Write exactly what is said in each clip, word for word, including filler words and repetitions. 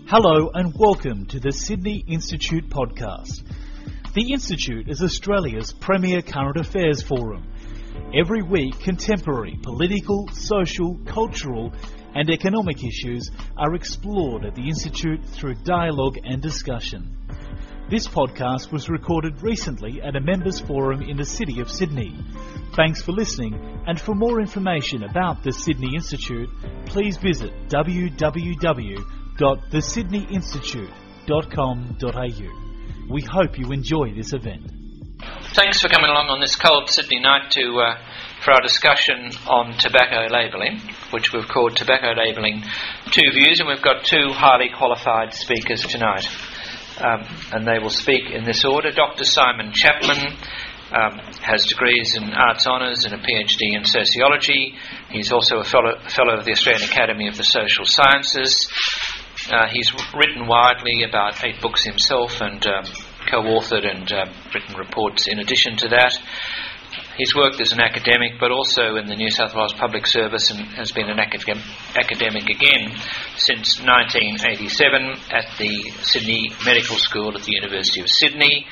Hello and welcome to the Sydney Institute podcast. The Institute is Australia's premier current affairs forum. Every week, contemporary political, social, cultural and economic issues are explored at the Institute through dialogue and discussion. This podcast was recorded recently at a members forum in the city of Sydney. Thanks for listening, and for more information about the Sydney Institute, please visit w w w dot the sydney institute dot com dot a u. We hope you enjoy this event. Thanks for coming along on this cold Sydney night to uh, for our discussion on tobacco labelling, which we've called Tobacco Labelling Two Views, and we've got two highly qualified speakers tonight. Um, and they will speak in this order. Doctor Simon Chapman um, has degrees in Arts Honours and a PhD in Sociology. He's also a fellow, fellow of the Australian Academy of the Social Sciences. Uh, he's written widely, about eight books himself, and um, co-authored and uh, written reports in addition to that. He's worked as an academic, but also in the New South Wales Public Service, and has been an academic, academic again since nineteen eighty-seven at the Sydney Medical School at the University of Sydney.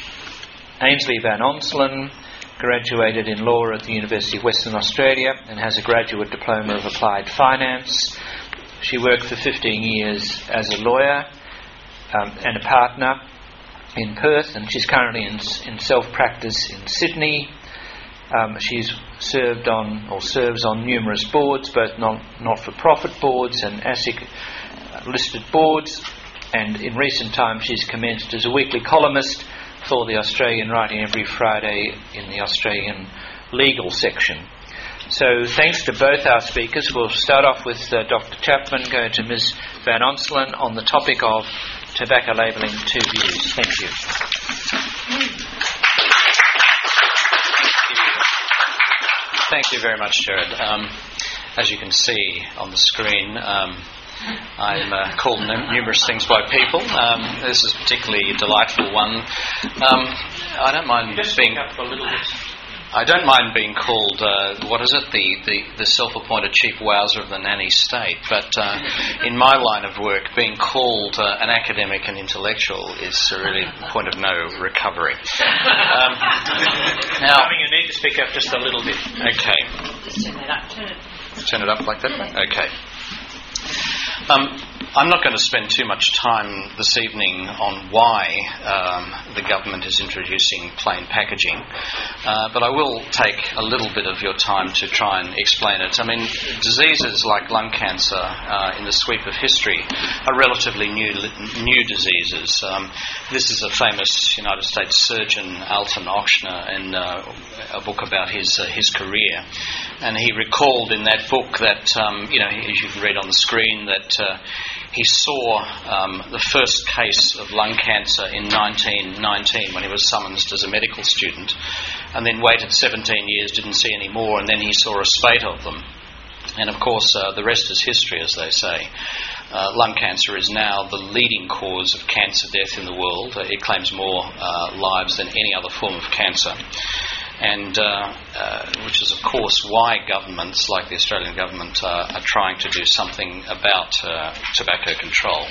Ainsley Van Onselen graduated in law at the University of Western Australia and has a graduate diploma of applied finance. She worked for fifteen years as a lawyer um, and a partner in Perth, and she's currently in, in self-practice in Sydney. Um, she's served on, or serves on, numerous boards, both non, not-for-profit boards and ASIC listed boards, and in recent times she's commenced as a weekly columnist for The Australian, writing every Friday in the Australian legal section. So thanks to both our speakers. We'll start off with uh, Doctor Chapman, go to Miz Van Onselen on the topic of tobacco labelling two views. Thank you. Thank you very much, Jared. Um, as you can see on the screen, um, I'm uh, called num- numerous things by people. Um, this is a particularly delightful one. Um, I don't mind Just being... up a little bit. I don't mind being called, uh, what is it, the, the, the self-appointed chief wowser of the nanny state, but uh, in my line of work, being called uh, an academic and intellectual is really a point of no recovery. Um, now, I mean, you need to speak up just a little bit. Okay. Just turn it up. Turn it. Turn it up like that? Okay. Um, I'm not going to spend too much time this evening on why um, the government is introducing plain packaging, uh, but I will take a little bit of your time to try and explain it. I mean, diseases like lung cancer uh, in the sweep of history are relatively new new diseases. Um, this is a famous United States surgeon, Alton Ochsner, in uh, a book about his uh, his career, and he recalled in that book that, um, you know, as you can read on the screen, that uh, he saw um, the first case of lung cancer in nineteen nineteen when he was summoned as a medical student, and then waited seventeen years, didn't see any more, and then he saw a spate of them. And of course, uh, the rest is history, as they say. Uh, lung cancer is now the leading cause of cancer death in the world. Uh, it claims more uh, lives than any other form of cancer. And uh, uh, which is, of course, why governments like the Australian government uh, are trying to do something about uh, tobacco control.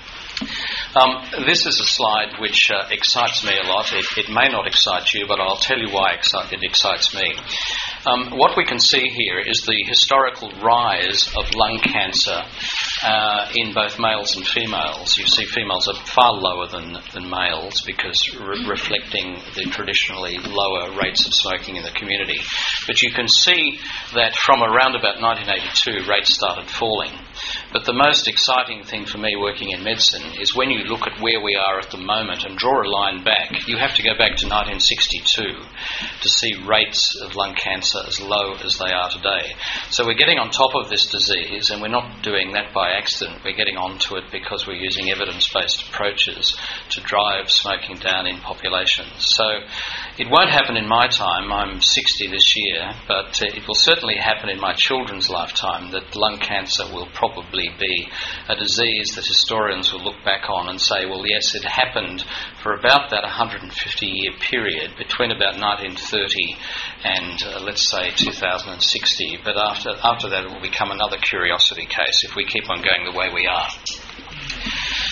Um, this is a slide which uh, excites me a lot. It, it may not excite you, but I'll tell you why excite, it excites me. Um, what we can see here is the historical rise of lung cancer uh, in both males and females. You see females are far lower than, than males because re- reflecting the traditionally lower rates of smoking in the community. But you can see that from around about nineteen eighty-two, rates started falling. But the most exciting thing for me working in medicine is when you look at where we are at the moment and draw a line back, you have to go back to nineteen sixty-two to see rates of lung cancer as low as they are today. So we're getting on top of this disease, and we're not doing that by accident. We're getting onto it because we're using evidence-based approaches to drive smoking down in populations. So it won't happen in my time. I'm sixty this year, but it will certainly happen in my children's lifetime that lung cancer will probably be a disease that historians will look back on and say, well, yes, it happened for about that one hundred fifty year period between about nineteen thirty and uh, let's say two thousand sixty, but after after that it will become another curiosity case if we keep on going the way we are.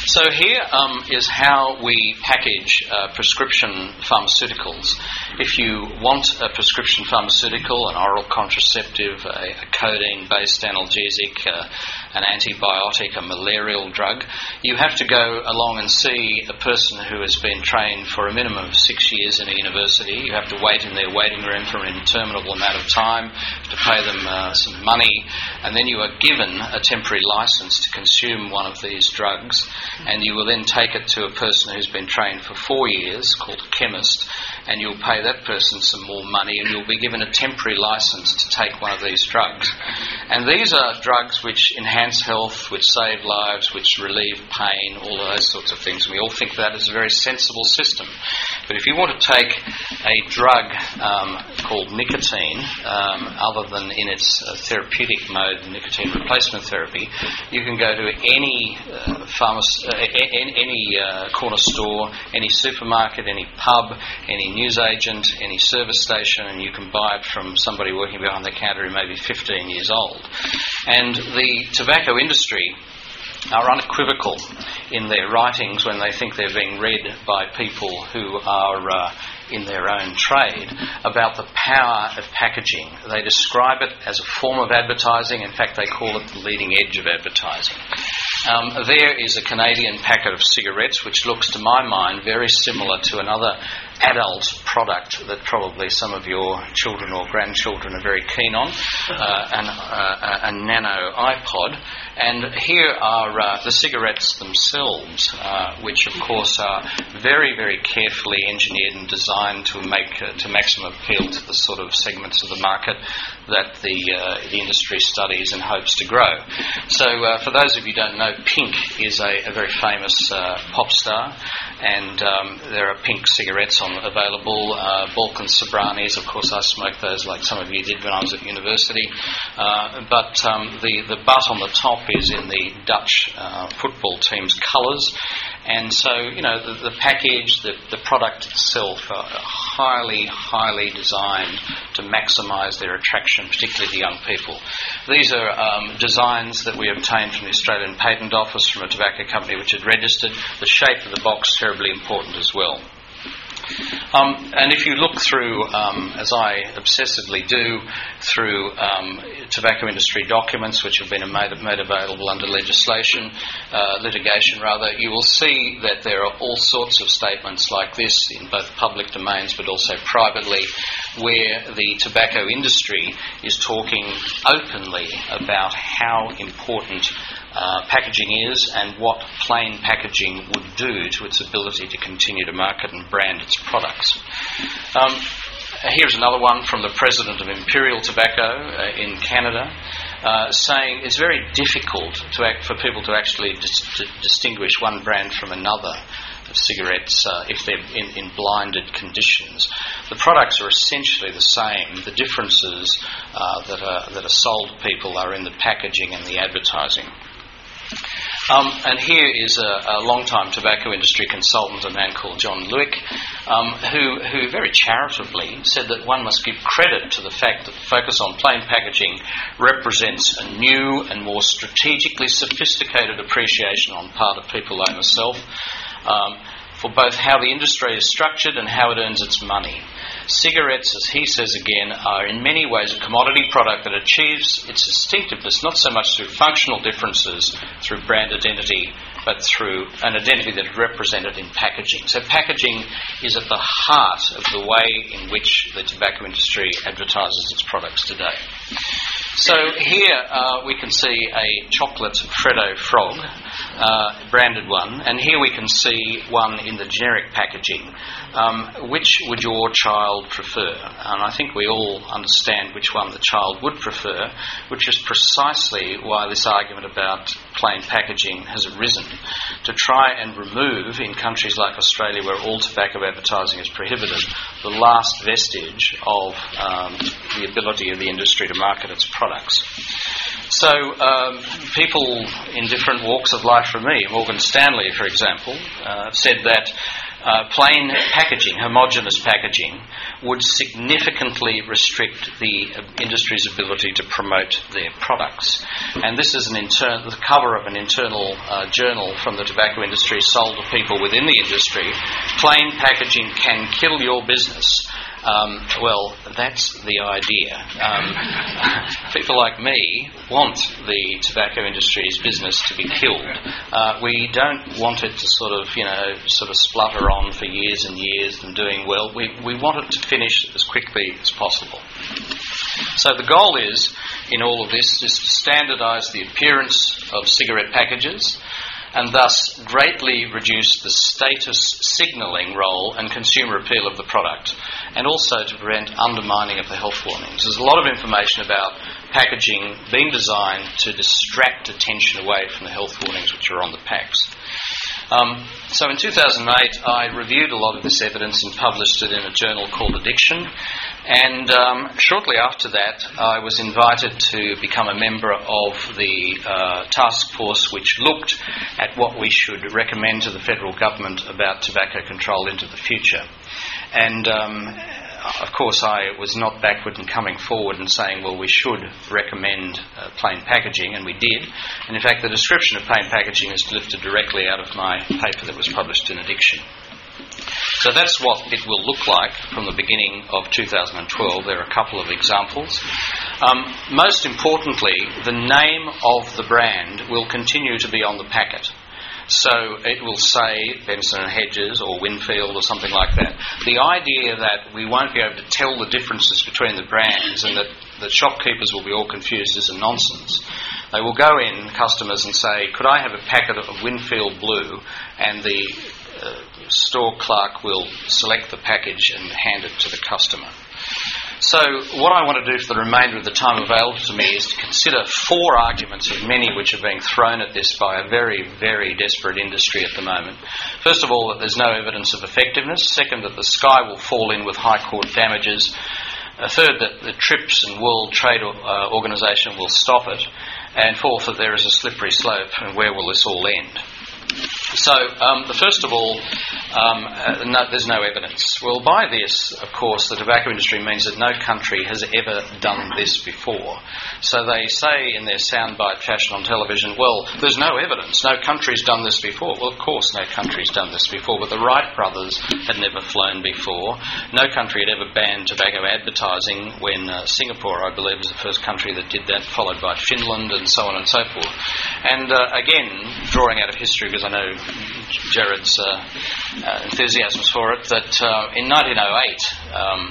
So here um, is how we package uh, prescription pharmaceuticals. If you want a prescription pharmaceutical, an oral contraceptive, a, a codeine-based analgesic, uh, an antibiotic, a malarial drug, you have to go along and see a person who has been trained for a minimum of six years in a university. You have to wait in their waiting room for an interminable amount of time, to pay them uh, some money, and then you are given a temporary license to consume one of these drugs, and you will then take it to a person who's been trained for four years, called a chemist, and you'll pay that person some more money, and you'll be given a temporary license to take one of these drugs. And these are drugs which enhance health, which save lives, which relieve pain, all of those sorts of things. And we all think that is a very sensible system. But if you want to take a drug um, called nicotine, um, other than in its uh, therapeutic mode, nicotine replacement therapy, you can go to any uh, pharmacy, uh, any, any uh, corner store, any supermarket, any pub, any newsagent, any service station, and you can buy it from somebody working behind the counter who may be fifteen years old. And the tobacco industry are unequivocal in their writings when they think they're being read by people who are uh, in their own trade about the power of packaging. They describe it as a form of advertising. In fact, they call it the leading edge of advertising. Um, there is a Canadian packet of cigarettes which looks, to my mind, very similar to another adult product that probably some of your children or grandchildren are very keen on, uh, an, uh, a nano iPod. And here are uh, the cigarettes themselves, uh, which of course are very, very carefully engineered and designed to make uh, to maximum appeal to the sort of segments of the market that the uh, the industry studies and hopes to grow. So uh, for those of you who don't know, Pink is a, a very famous uh, pop star, and um, there are Pink cigarettes on available. Uh, Balkan Sobranis, of course, I smoked those like some of you did when I was at university. Uh, but um, the, the butt on the top is in the Dutch uh, football team's colours. And so, you know, the, the package, the, the product itself are highly, highly designed to maximise their attraction, particularly to young people. These are um, designs that we obtained from the Australian Patent Office from a tobacco company which had registered. The shape of the box, terribly important as well. Um, and if you look through, um, as I obsessively do, through um, tobacco industry documents which have been made, made available under legislation, uh, litigation rather, you will see that there are all sorts of statements like this in both public domains but also privately, where the tobacco industry is talking openly about how important Uh, packaging is and what plain packaging would do to its ability to continue to market and brand its products. Um, here's another one from the president of Imperial Tobacco uh, in Canada, uh, saying it's very difficult to act, for people to actually dis- to distinguish one brand from another of cigarettes uh, if they're in, in blinded conditions. The products are essentially the same. The differences uh, that are that are sold to people are in the packaging and the advertising. Um, and here is a, a long-time tobacco industry consultant, a man called John Lewick, um, who, who very charitably said that one must give credit to the fact that the focus on plain packaging represents a new and more strategically sophisticated appreciation on part of people like myself um, for both how the industry is structured and how it earns its money. Cigarettes, as he says again, are in many ways a commodity product that achieves its distinctiveness not so much through functional differences, through brand identity, but through an identity that is represented in packaging. So packaging is at the heart of the way in which the tobacco industry advertises its products today. So here uh, we can see a chocolate Freddo Frog, uh, branded one, and here we can see one in the generic packaging. Um, which would your child prefer? And I think we all understand which one the child would prefer, which is precisely why this argument about plain packaging has arisen, to try and remove, in countries like Australia where all tobacco advertising is prohibited, the last vestige of um, the ability of the industry to market its products. So um, people in different walks of life from me, Morgan Stanley, for example, uh, said that uh, plain packaging, homogeneous packaging, would significantly restrict the uh, industry's ability to promote their products. And this is an inter- the cover of an internal uh, journal from the tobacco industry sold to people within the industry. Plain packaging can kill your business. Um, well, that's the idea. Um, people like me want the tobacco industry's business to be killed. Uh, we don't want it to sort of, you know, sort of splutter on for years and years and doing well. We, we want it to finish as quickly as possible. So the goal is, in all of this, is to standardise the appearance of cigarette packages and thus greatly reduce the status signalling role and consumer appeal of the product, and also to prevent undermining of the health warnings. There's a lot of information about packaging being designed to distract attention away from the health warnings which are on the packs. Um, so in two thousand eight, I reviewed a lot of this evidence and published it in a journal called Addiction. And um, shortly after that, I was invited to become a member of the uh, task force which looked at what we should recommend to the federal government about tobacco control into the future. And um, of course, I was not backward in coming forward and saying, well, we should recommend uh, plain packaging, and we did. And in fact, the description of plain packaging is lifted directly out of my paper that was published in Addiction. So that's what it will look like from the beginning of two thousand twelve. There are a couple of examples. Um, most importantly, the name of the brand will continue to be on the packet. So it will say Benson and Hedges or Winfield or something like that. The idea that we won't be able to tell the differences between the brands and that the shopkeepers will be all confused is a nonsense. They will go in, customers, and say, could I have a packet of Winfield Blue? And the uh, store clerk will select the package and hand it to the customer. So what I want to do for the remainder of the time available to me is to consider four arguments of many which are being thrown at this by a very, very desperate industry at the moment. First of all, that there's no evidence of effectiveness. Second, that the sky will fall in with High Court damages. Uh, third, that the TRIPS and World Trade uh, Organisation will stop it. And fourth, that there is a slippery slope, and where will this all end? So, um, the first of all, um, uh, no, there's no evidence. Well, by this, of course, the tobacco industry means that no country has ever done this before. So they say in their soundbite fashion on television, well, there's no evidence, no country's done this before. Well, of course no country's done this before, but the Wright brothers had never flown before. No country had ever banned tobacco advertising when uh, Singapore, I believe, was the first country that did that, followed by Finland and so on and so forth. And uh, again, drawing out of history, because I know Jared's uh, uh, enthusiasms for it, that uh, in nineteen oh eight, um,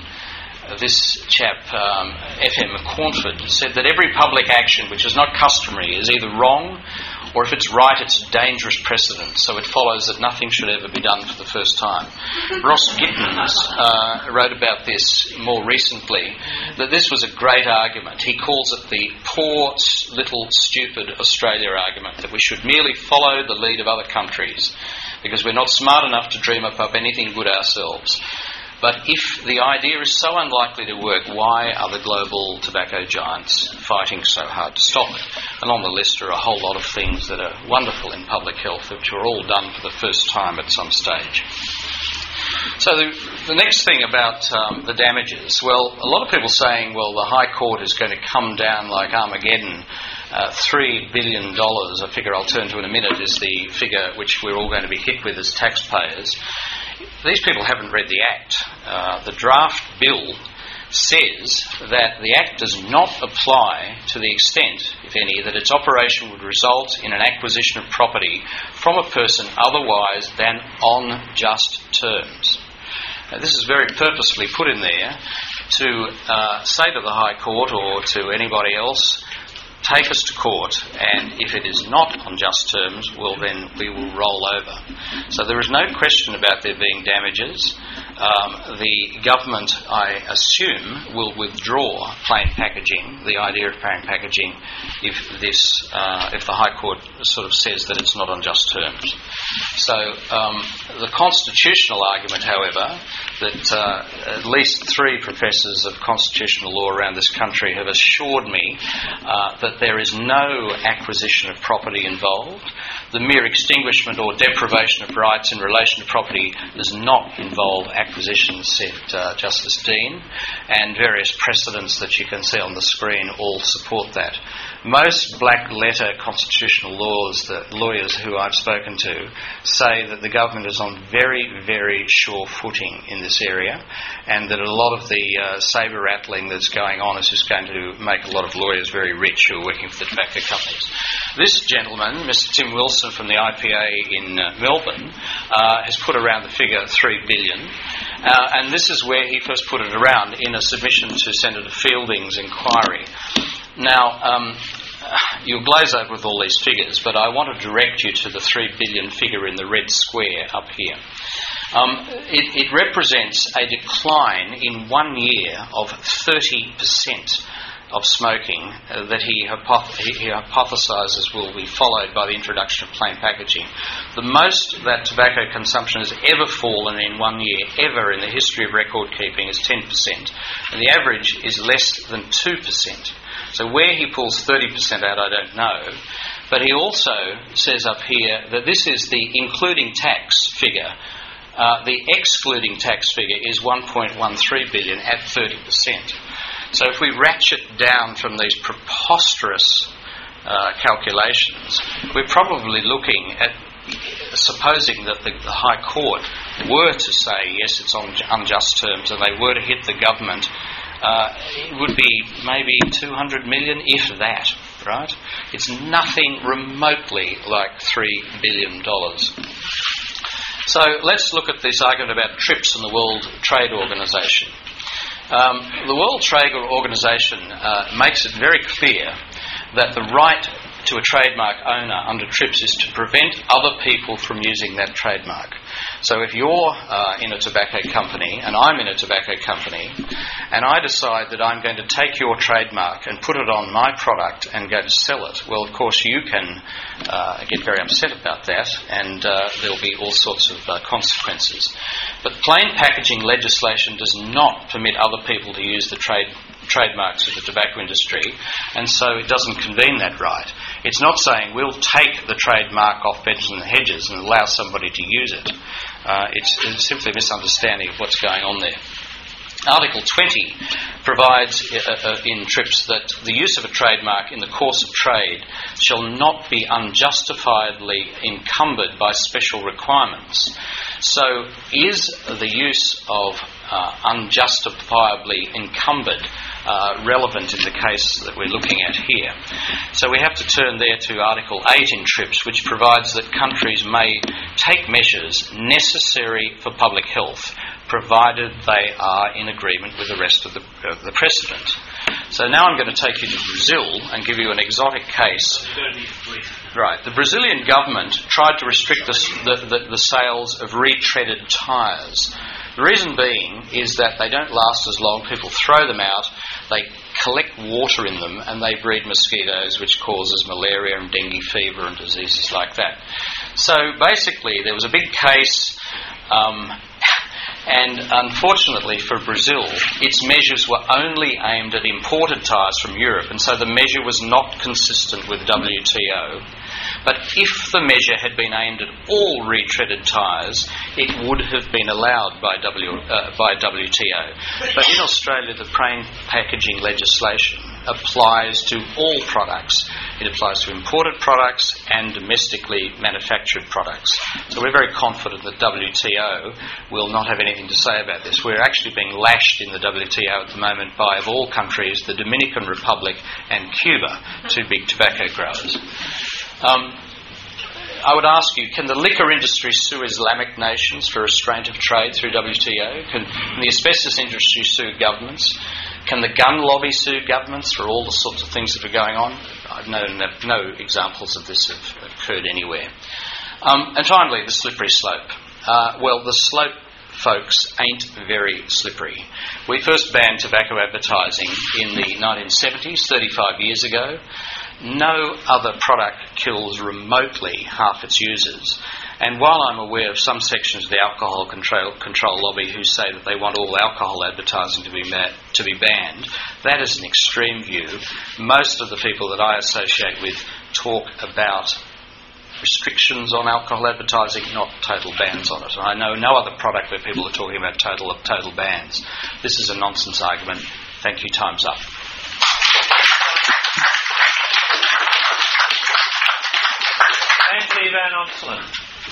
this chap, um, F M Cornford, said that every public action which is not customary is either wrong, or if it's right, it's a dangerous precedent. So it follows that nothing should ever be done for the first time. Ross Gittins uh, wrote about this more recently, that this was a great argument. He calls it the poor, little, stupid Australia argument, that we should merely follow the lead of other countries because we're not smart enough to dream up, up anything good ourselves. But if the idea is so unlikely to work, why are the global tobacco giants fighting so hard to stop it? And on the list are a whole lot of things that are wonderful in public health, which were all done for the first time at some stage. So the, the next thing about um, the damages, well, a lot of people saying, well, the High Court is going to come down like Armageddon. Uh, three billion dollars, a figure I'll turn to in a minute, is the figure which we're all going to be hit with as taxpayers. These people haven't read the Act. Uh, the draft bill says that the Act does not apply to the extent, if any, that its operation would result in an acquisition of property from a person otherwise than on just terms. Now, this is very purposefully put in there to uh, say to the High Court or to anybody else, take us to court, and if it is not on just terms, well, then we will roll over. So there is no question about there being damages. um, the government, I assume, will withdraw plain packaging, the idea of plain packaging, if this, uh, if the High Court sort of says that it's not on just terms. So um, the constitutional argument, however, that uh, at least three professors of constitutional law around this country have assured me uh, that there is no acquisition of property involved. The mere extinguishment or deprivation of rights in relation to property does not involve acquisition, said uh, Justice Dean, and various precedents that you can see on the screen all support that. Most black letter constitutional laws, that lawyers who I've spoken to, say that the government is on very, very sure footing in this area, and that a lot of the uh, sabre rattling that's going on is just going to make a lot of lawyers very rich who are working for the tobacco companies. This gentleman, Mister Tim Wilson from the I P A in uh, Melbourne, uh, has put around the figure three billion dollars, uh, and this is where he first put it around in a submission to Senator Fielding's inquiry. Now, um, you'll glaze over with all these figures, but I want to direct you to the three billion dollars figure in the red square up here. Um, it, it represents a decline in one year of thirty percent of smoking uh, that he, hypoth- he hypothesises will be followed by the introduction of plain packaging. The most that tobacco consumption has ever fallen in one year, ever in the history of record keeping, is ten percent, and the average is less than two percent. So where he pulls thirty percent out, I don't know. But he also says up here that this is the including tax figure. Uh, the excluding tax figure is one point one three billion dollars at thirty percent. So if we ratchet down from these preposterous uh, calculations, we're probably looking at, supposing that the, the High Court were to say, yes, it's on unjust terms, and they were to hit the government, uh, it would be maybe two hundred million, if that, right? It's nothing remotely like three billion dollars. So let's look at this argument about TRIPS and the World Trade Organization. Um, the World Trade Organization uh, makes it very clear that the right to a trademark owner under TRIPS is to prevent other people from using that trademark. So if you're uh, in a tobacco company, and I'm in a tobacco company, and I decide that I'm going to take your trademark and put it on my product and go to sell it, well, of course, you can uh, get very upset about that, and uh, there'll be all sorts of uh, consequences. But plain packaging legislation does not permit other people to use the trade trademarks of the tobacco industry, and so it doesn't convene that right. It's not saying we'll take the trademark off Bedges and Hedges and allow somebody to use it. Uh, it's, it's simply a misunderstanding of what's going on there. Article twenty provides uh, uh, in TRIPS that the use of a trademark in the course of trade shall not be unjustifiably encumbered by special requirements. So is the use of uh, unjustifiably encumbered uh, relevant in the case that we're looking at here? So we have to turn there to Article eight in TRIPS, which provides that countries may take measures necessary for public health, provided they are in agreement with the rest of the, uh, the precedent. So now I'm going to take you to Brazil and give you an exotic case. Right. The Brazilian government tried to restrict the, the, the, the sales of retreaded tyres. The reason being is that they don't last as long. People throw them out, they collect water in them, and they breed mosquitoes, which causes malaria and dengue fever and diseases like that. So basically, there was a big case, um, and unfortunately for Brazil, its measures were only aimed at imported tyres from Europe, and so the measure was not consistent with W T O. But if the measure had been aimed at all retreaded tyres, it would have been allowed by, w, uh, by W T O. But in Australia, the plain packaging legislation applies to all products. It applies to imported products and domestically manufactured products. So we're very confident that W T O will not have anything to say about this. We're actually being lashed in the W T O at the moment by, of all countries, the Dominican Republic and Cuba, two big tobacco growers. Um, I would ask you, can the liquor industry sue Islamic nations for restraint of trade through W T O? Can the asbestos industry sue governments? Can the gun lobby sue governments for all the sorts of things that are going on? I've no, no, no examples of this have occurred anywhere. Um, and finally, the slippery slope. Uh, well, the slope folks, ain't very slippery. We first banned tobacco advertising in the nineteen seventies, thirty-five years ago. No other product kills remotely half its users. And while I'm aware of some sections of the alcohol control, control lobby who say that they want all alcohol advertising to be ma- to be banned, that is an extreme view. Most of the people that I associate with talk about restrictions on alcohol advertising, not total bans on it. And I know no other product where people are talking about total total bans. This is a nonsense argument. Thank you. Time's up. Anthony Van Onselen.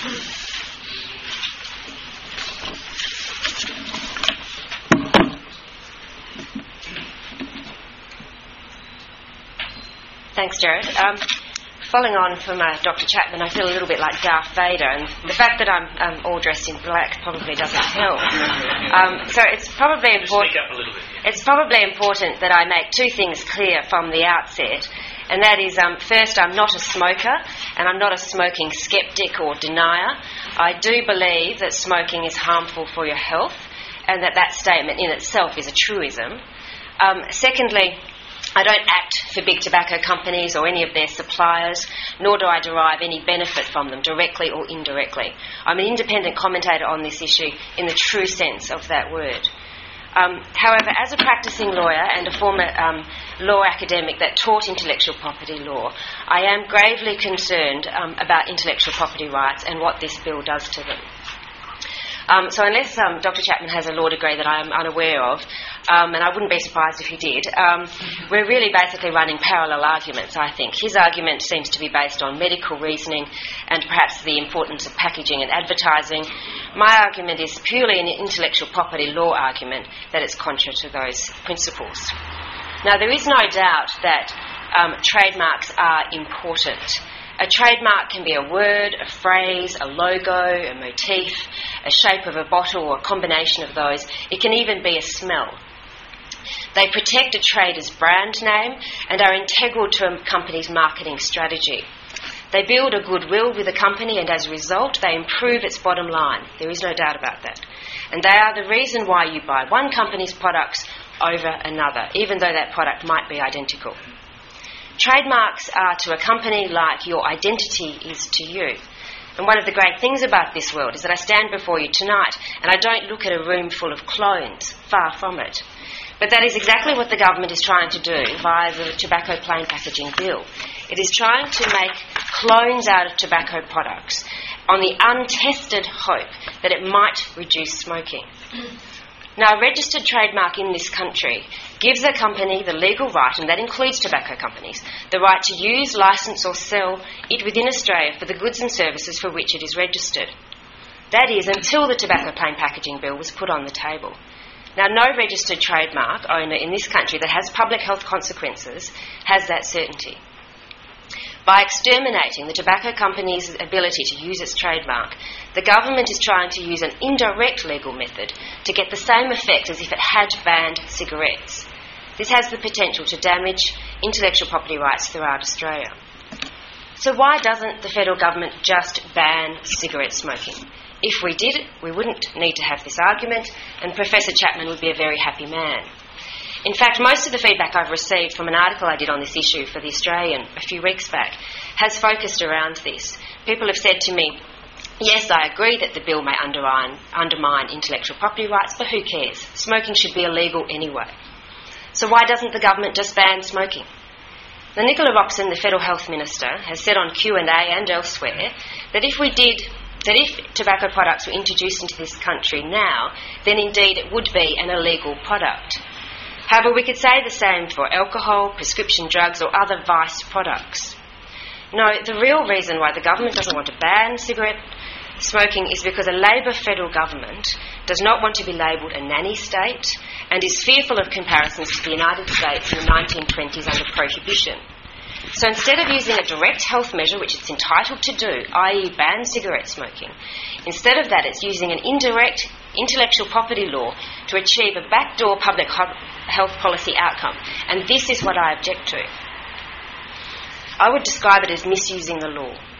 Thanks, Jared. Um, following on from uh, Doctor Chapman, I feel a little bit like Darth Vader, and the fact that I'm um, all dressed in black probably doesn't help. Um, so it's probably important. Speak up a little bit. Yeah. It's probably important that I make two things clear from the outset. And that is, um, first, I'm not a smoker, and I'm not a smoking skeptic or denier. I do believe that smoking is harmful for your health, and that that statement in itself is a truism. Um, secondly, I don't act for big tobacco companies or any of their suppliers, nor do I derive any benefit from them, directly or indirectly. I'm an independent commentator on this issue in the true sense of that word. Um, however, as a practicing lawyer and a former um, law academic that taught intellectual property law, I am gravely concerned um, about intellectual property rights and what this bill does to them. Um, so unless um, Doctor Chapman has a law degree that I am unaware of, um, and I wouldn't be surprised if he did, um, we're really basically running parallel arguments, I think. His argument seems to be based on medical reasoning and perhaps the importance of packaging and advertising. My argument is purely an intellectual property law argument that it's contrary to those principles. Now, there is no doubt that um, trademarks are important. A trademark can be a word, a phrase, a logo, a motif, a shape of a bottle, or a combination of those. It can even be a smell. They protect a trader's brand name and are integral to a company's marketing strategy. They build a goodwill with a company, and as a result, they improve its bottom line. There is no doubt about that. And they are the reason why you buy one company's products over another, even though that product might be identical. Trademarks are to a company like your identity is to you. And one of the great things about this world is that I stand before you tonight and I don't look at a room full of clones, far from it. But that is exactly what the government is trying to do via the Tobacco Plain Packaging Bill. It is trying to make clones out of tobacco products on the untested hope that it might reduce smoking. Now, a registered trademark in this country gives a company the legal right, and that includes tobacco companies, the right to use, license or sell it within Australia for the goods and services for which it is registered. That is, until the Tobacco Plain Packaging Bill was put on the table. Now, no registered trademark owner in this country that has public health consequences has that certainty. By exterminating the tobacco company's ability to use its trademark, the government is trying to use an indirect legal method to get the same effect as if it had banned cigarettes. This has the potential to damage intellectual property rights throughout Australia. So why doesn't the federal government just ban cigarette smoking? If we did, we wouldn't need to have this argument, and Professor Chapman would be a very happy man. In fact, most of the feedback I've received from an article I did on this issue for The Australian a few weeks back has focused around this. People have said to me, yes, I agree that the bill may undermine, undermine intellectual property rights, but who cares? Smoking should be illegal anyway. So why doesn't the government just ban smoking? Now, Nicola Roxon, the Federal Health Minister, has said on Q and A and elsewhere that if we did that if tobacco products were introduced into this country now, then indeed it would be an illegal product. However, we could say the same for alcohol, prescription drugs or other vice products. No, the real reason why the government doesn't want to ban cigarette smoking is because a Labor federal government does not want to be labelled a nanny state and is fearful of comparisons to the United States in the nineteen twenties under prohibition. So instead of using a direct health measure, which it's entitled to do, that is ban cigarette smoking, instead of that it's using an indirect intellectual property law to achieve a backdoor public health policy outcome. And this is what I object to. I would describe it as misusing the law.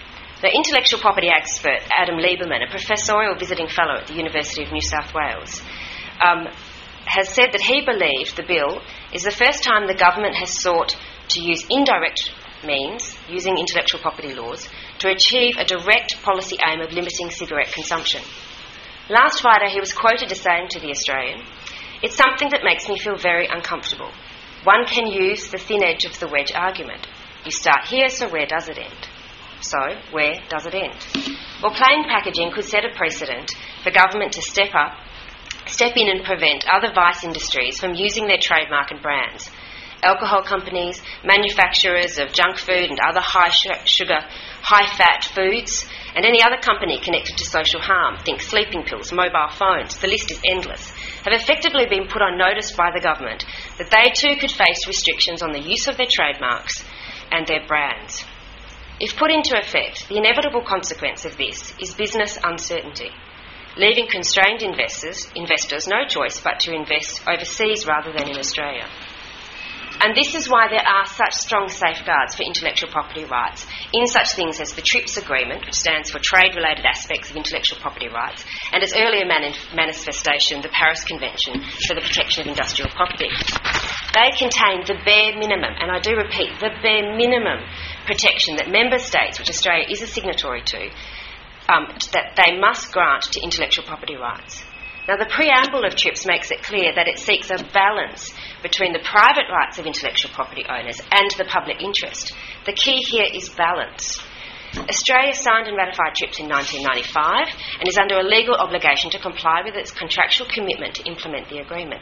The intellectual property expert Adam Lieberman, a professorial visiting fellow at the University of New South Wales, um, has said that he believes the bill is the first time the government has sought to use indirect means, using intellectual property laws, to achieve a direct policy aim of limiting cigarette consumption. Last Friday he was quoted as saying to The Australian, "It's something that makes me feel very uncomfortable. One can use the thin edge of the wedge argument. You start here, so where does it end?" So, where does it end? Well, plain packaging could set a precedent for government to step up, step in and prevent other vice industries from using their trademark and brands. Alcohol companies, manufacturers of junk food and other high sugar, high-fat foods, and any other company connected to social harm, think sleeping pills, mobile phones, the list is endless, have effectively been put on notice by the government that they too could face restrictions on the use of their trademarks and their brands. If put into effect, the inevitable consequence of this is business uncertainty, leaving constrained investors, investors no choice but to invest overseas rather than in Australia. And this is why there are such strong safeguards for intellectual property rights in such things as the TRIPS Agreement, which stands for Trade-Related Aspects of Intellectual Property Rights, and its earlier manif- manifestation, the Paris Convention for the Protection of Industrial Property. They contain the bare minimum, and I do repeat, the bare minimum protection that member states, which Australia is a signatory to, um, that they must grant to intellectual property rights. Now, the preamble of TRIPS makes it clear that it seeks a balance between the private rights of intellectual property owners and the public interest. The key here is balance. Australia signed and ratified TRIPS in nineteen ninety-five and is under a legal obligation to comply with its contractual commitment to implement the agreement.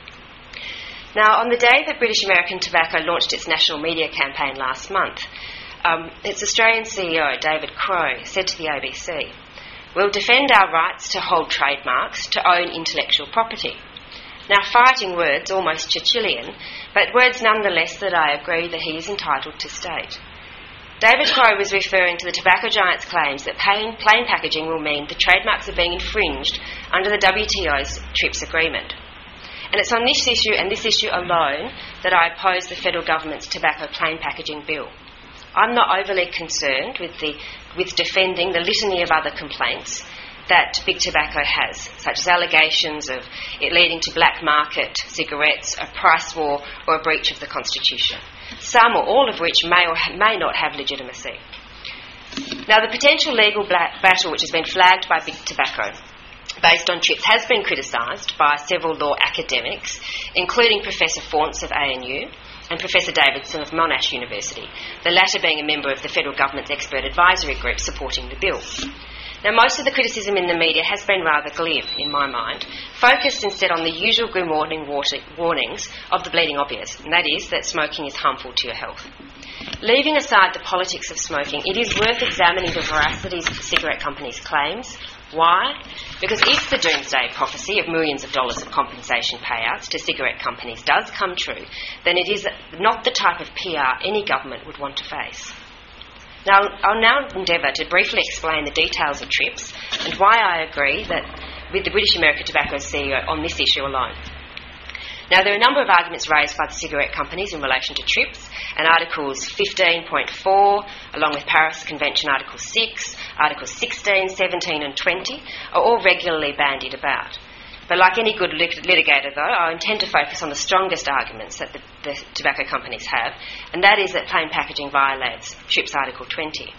Now, on the day that British American Tobacco launched its national media campaign last month, um, its Australian C E O, David Crowe, said to the A B C, "We'll defend our rights to hold trademarks, to own intellectual property." Now, fighting words, almost Churchillian, but words nonetheless that I agree that he is entitled to state. David Crowe was referring to the tobacco giant's claims that plain, plain packaging will mean the trademarks are being infringed under the W T O's TRIPS agreement. And it's on this issue and this issue alone that I oppose the federal government's tobacco plain packaging bill. I'm not overly concerned with the with defending the litany of other complaints that big tobacco has, such as allegations of it leading to black market cigarettes, a price war, or a breach of the Constitution, some or all of which may or may not have legitimacy. Now, the potential legal battle which has been flagged by big tobacco based on TRIPS has been criticised by several law academics, including Professor Faunce of A N U and Professor Davidson of Monash University, the latter being a member of the federal government's expert advisory group supporting the bill. Now, most of the criticism in the media has been rather glib, in my mind, focused instead on the usual grim warning warnings of the bleeding obvious, and that is that smoking is harmful to your health. Leaving aside the politics of smoking, it is worth examining the veracities of the cigarette companies' claims. Why? Because if the doomsday prophecy of millions of dollars of compensation payouts to cigarette companies does come true, then it is not the type of P R any government would want to face. Now, I'll now endeavour to briefly explain the details of TRIPS and why I agree that with the British American Tobacco C E O on this issue alone. Now, there are a number of arguments raised by the cigarette companies in relation to TRIPS, and Articles fifteen point four, along with Paris Convention Article six, Articles sixteen, seventeen and twenty, are all regularly bandied about. But like any good lit- litigator, though, I intend to focus on the strongest arguments that the, the tobacco companies have, and that is that plain packaging violates TRIPS Article twenty.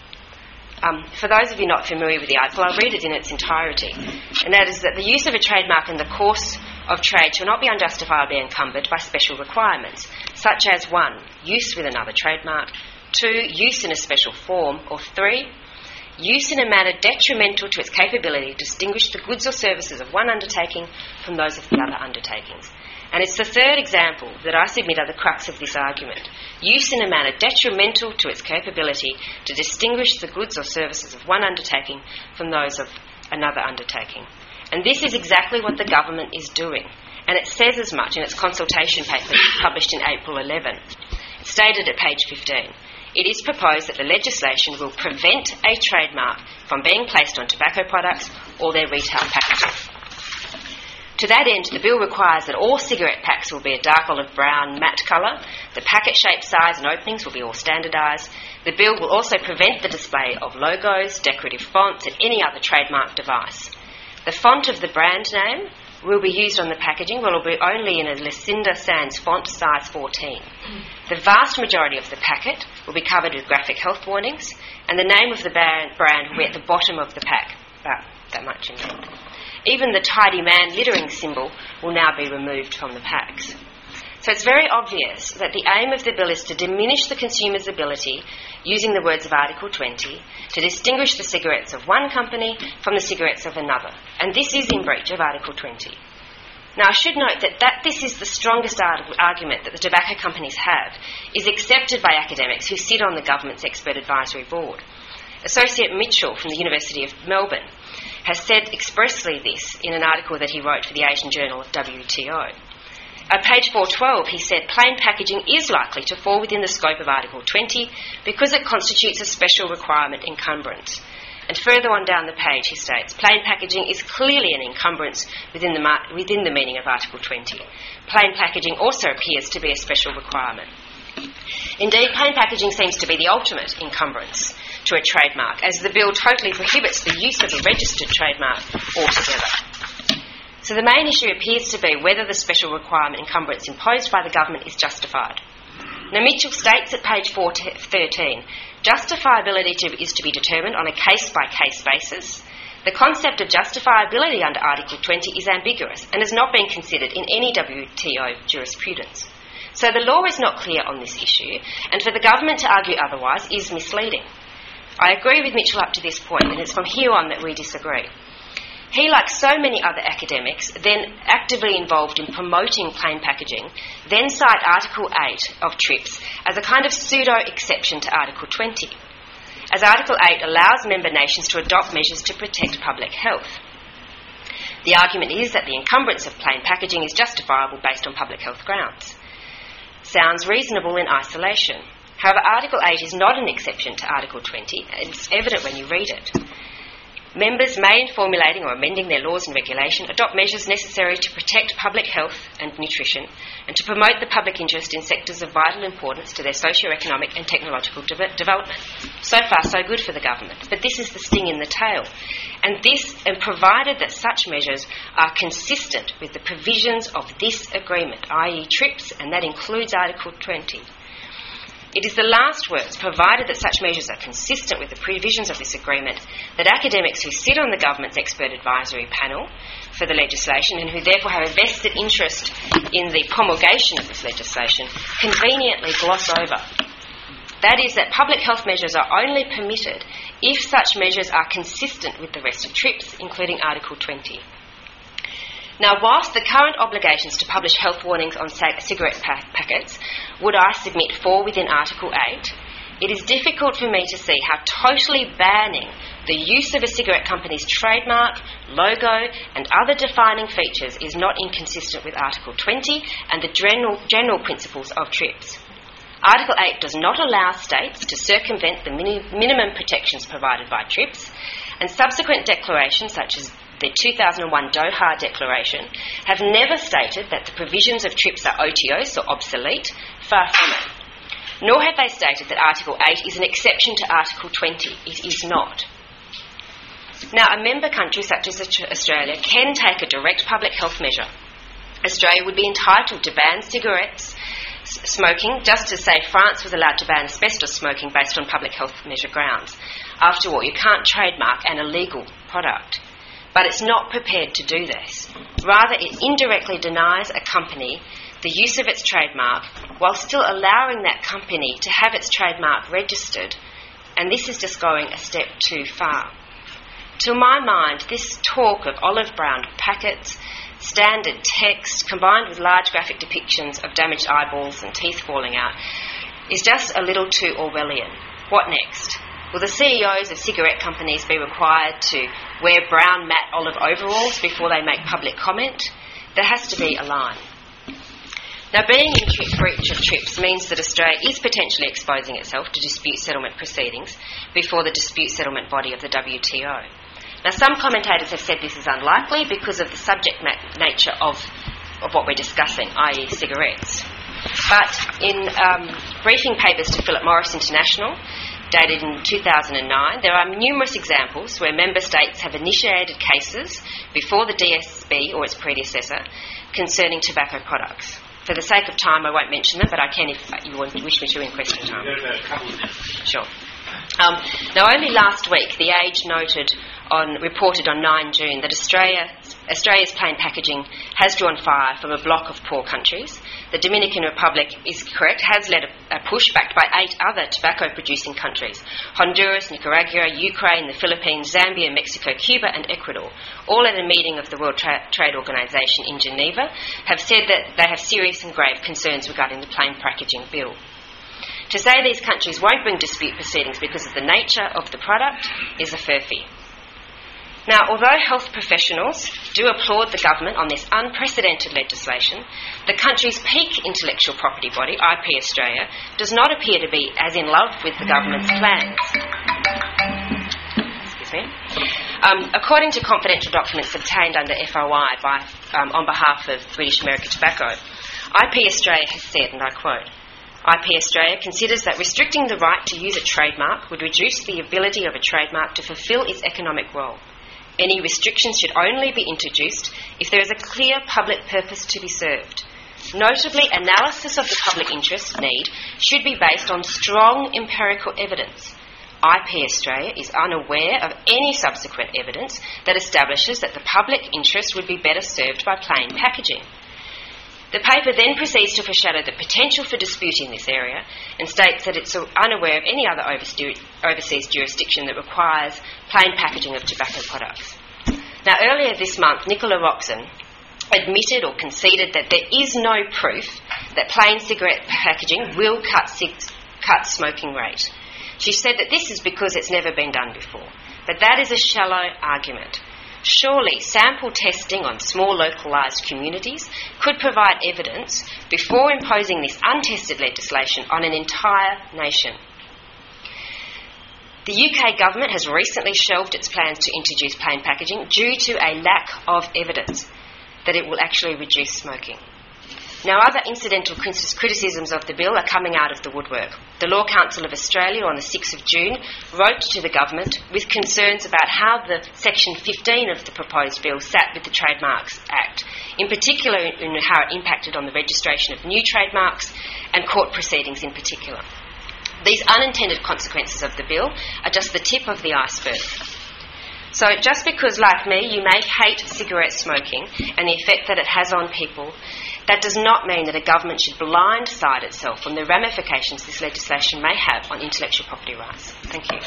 Um, for those of you not familiar with the article, I'll read it in its entirety, and that is that the use of a trademark in the course of trade shall not be unjustifiably encumbered by special requirements, such as one, use with another trademark, two, use in a special form, or three, use in a manner detrimental to its capability to distinguish the goods or services of one undertaking from those of the other undertakings. And it's the third example that I submit are the crux of this argument. Use in a manner detrimental to its capability to distinguish the goods or services of one undertaking from those of another undertaking. And this is exactly what the government is doing. And it says as much in its consultation paper published in April eleventh. It's stated at page fifteen. It is proposed that the legislation will prevent a trademark from being placed on tobacco products or their retail packaging. To that end, the bill requires that all cigarette packs will be a dark olive brown matte colour. The packet shape, size and openings will be all standardised. The bill will also prevent the display of logos, decorative fonts and any other trademark device. The font of the brand name will be used on the packaging, but will be only in a Lucinda Sans font size fourteen. The vast majority of the packet will be covered with graphic health warnings, and the name of the brand will be at the bottom of the pack, about that much in length. Even the tidy man littering symbol will now be removed from the packs. So it's very obvious that the aim of the bill is to diminish the consumer's ability, using the words of Article twenty, to distinguish the cigarettes of one company from the cigarettes of another. And this is in breach of Article twenty. Now, I should note that, that this is the strongest arg- argument that the tobacco companies have, is accepted by academics who sit on the government's expert advisory board. Associate Mitchell from the University of Melbourne has said expressly this in an article that he wrote for the Asian Journal of W T O. At page four twelve, he said, plain packaging is likely to fall within the scope of Article twenty because it constitutes a special requirement encumbrance. And further on down the page, he states, plain packaging is clearly an encumbrance within the, mar- within the meaning of Article twenty. Plain packaging also appears to be a special requirement. Indeed, plain packaging seems to be the ultimate encumbrance to a trademark, as the bill totally prohibits the use of a registered trademark altogether. So the main issue appears to be whether the special requirement encumbrance imposed by the government is justified. Now, Mitchell states at page four thirteen, justifiability to, is to be determined on a case-by-case basis. The concept of justifiability under Article twenty is ambiguous and has not been considered in any W T O jurisprudence. So the law is not clear on this issue, and for the government to argue otherwise is misleading. I agree with Mitchell up to this point, and it's from here on that we disagree. He, like so many other academics, then actively involved in promoting plain packaging, then cite Article eight of TRIPS as a kind of pseudo-exception to Article twenty, as Article eight allows member nations to adopt measures to protect public health. The argument is that the encumbrance of plain packaging is justifiable based on public health grounds. Sounds reasonable in isolation. However, Article eight is not an exception to Article twenty. It's evident when you read it. Members may, in formulating or amending their laws and regulation, adopt measures necessary to protect public health and nutrition and to promote the public interest in sectors of vital importance to their socio-economic and technological de- development. So far, so good for the government. But this is the sting in the tail. And this, and provided that such measures are consistent with the provisions of this agreement, that is TRIPS, and that includes Article twenty. It is the last words, provided that such measures are consistent with the provisions of this agreement, that academics who sit on the government's expert advisory panel for the legislation and who therefore have a vested interest in the promulgation of this legislation conveniently gloss over. That is, that public health measures are only permitted if such measures are consistent with the rest of TRIPS, including Article twenty. Now, whilst the current obligations to publish health warnings on cigarette pack- packets would, I submit, fall within Article eight, it is difficult for me to see how totally banning the use of a cigarette company's trademark, logo and other defining features is not inconsistent with Article twenty and the general, general principles of TRIPS. Article eight does not allow states to circumvent the mini- minimum protections provided by TRIPS, and subsequent declarations such as the two thousand one Doha Declaration have never stated that the provisions of TRIPS are otiose or obsolete, far from it. Nor have they stated that Article eight is an exception to Article twenty. It is not. Now, a member country such as Australia can take a direct public health measure. Australia would be entitled to ban cigarettes smoking, just as, say, France was allowed to ban asbestos smoking based on public health measure grounds. After all, you can't trademark an illegal product. But it's not prepared to do this. Rather, it indirectly denies a company the use of its trademark while still allowing that company to have its trademark registered, and this is just going a step too far. To my mind, this talk of olive brown packets, standard text, combined with large graphic depictions of damaged eyeballs and teeth falling out, is just a little too Orwellian. What next? Will the C E Os of cigarette companies be required to wear brown matte olive overalls before they make public comment? There has to be a line. Now, being in tri- breach of TRIPS means that Australia is potentially exposing itself to dispute settlement proceedings before the dispute settlement body of the W T O. Now, some commentators have said this is unlikely because of the subject ma- nature of, of what we're discussing, that is cigarettes. But in um, briefing papers to Philip Morris International, dated in two thousand nine, there are numerous examples where member states have initiated cases before the D S B or its predecessor concerning tobacco products. For the sake of time, I won't mention them, but I can if you want, wish me to in question time. Sure. Um, now, only last week, The Age noted on, reported on nine June that Australia, Australia's plain packaging has drawn fire from a block of poor countries. The Dominican Republic is correct, has led a, a push backed by eight other tobacco-producing countries: Honduras, Nicaragua, Ukraine, the Philippines, Zambia, Mexico, Cuba and Ecuador, all at a meeting of the World Tra- Trade Organization in Geneva, have said that they have serious and grave concerns regarding the plain packaging bill. To say these countries won't bring dispute proceedings because of the nature of the product is a furphy. Now, although health professionals do applaud the government on this unprecedented legislation, the country's peak intellectual property body, I P Australia, does not appear to be as in love with the government's plans. Excuse me. Um, according to confidential documents obtained under F O I by, um, on behalf of British American Tobacco, I P Australia has said, and I quote, I P Australia considers that restricting the right to use a trademark would reduce the ability of a trademark to fulfil its economic role. Any restrictions should only be introduced if there is a clear public purpose to be served. Notably, analysis of the public interest need should be based on strong empirical evidence. I P Australia is unaware of any subsequent evidence that establishes that the public interest would be better served by plain packaging. The paper then proceeds to foreshadow the potential for dispute in this area and states that it's unaware of any other overseas jurisdiction that requires plain packaging of tobacco products. Now, earlier this month, Nicola Roxon admitted or conceded that there is no proof that plain cigarette packaging will cut, cig- cut smoking rate. She said that this is because it's never been done before. But that is a shallow argument. Surely sample testing on small localised communities could provide evidence before imposing this untested legislation on an entire nation. The U K government has recently shelved its plans to introduce plain packaging due to a lack of evidence that it will actually reduce smoking. Now, other incidental criticisms of the bill are coming out of the woodwork. The Law Council of Australia on the sixth of June wrote to the government with concerns about how the Section fifteen of the proposed bill sat with the Trademarks Act, in particular in how it impacted on the registration of new trademarks and court proceedings in particular. These unintended consequences of the bill are just the tip of the iceberg. So just because, like me, you may hate cigarette smoking and the effect that it has on people, that does not mean that a government should blindside itself from the ramifications this legislation may have on intellectual property rights. Thank you.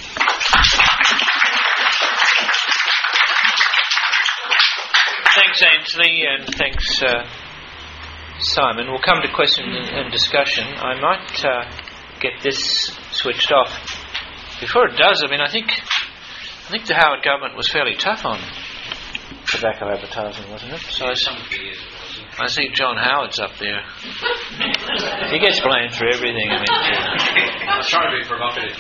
Thanks, Ainsley, and thanks, uh, Simon. We'll come to question and, and discussion. I might uh, get this switched off. Before it does, I mean, I think... I think the Howard government was fairly tough on tobacco advertising, wasn't it? So I, I see John Howard's up there. He gets blamed for everything. I mean, I was trying to be provocative.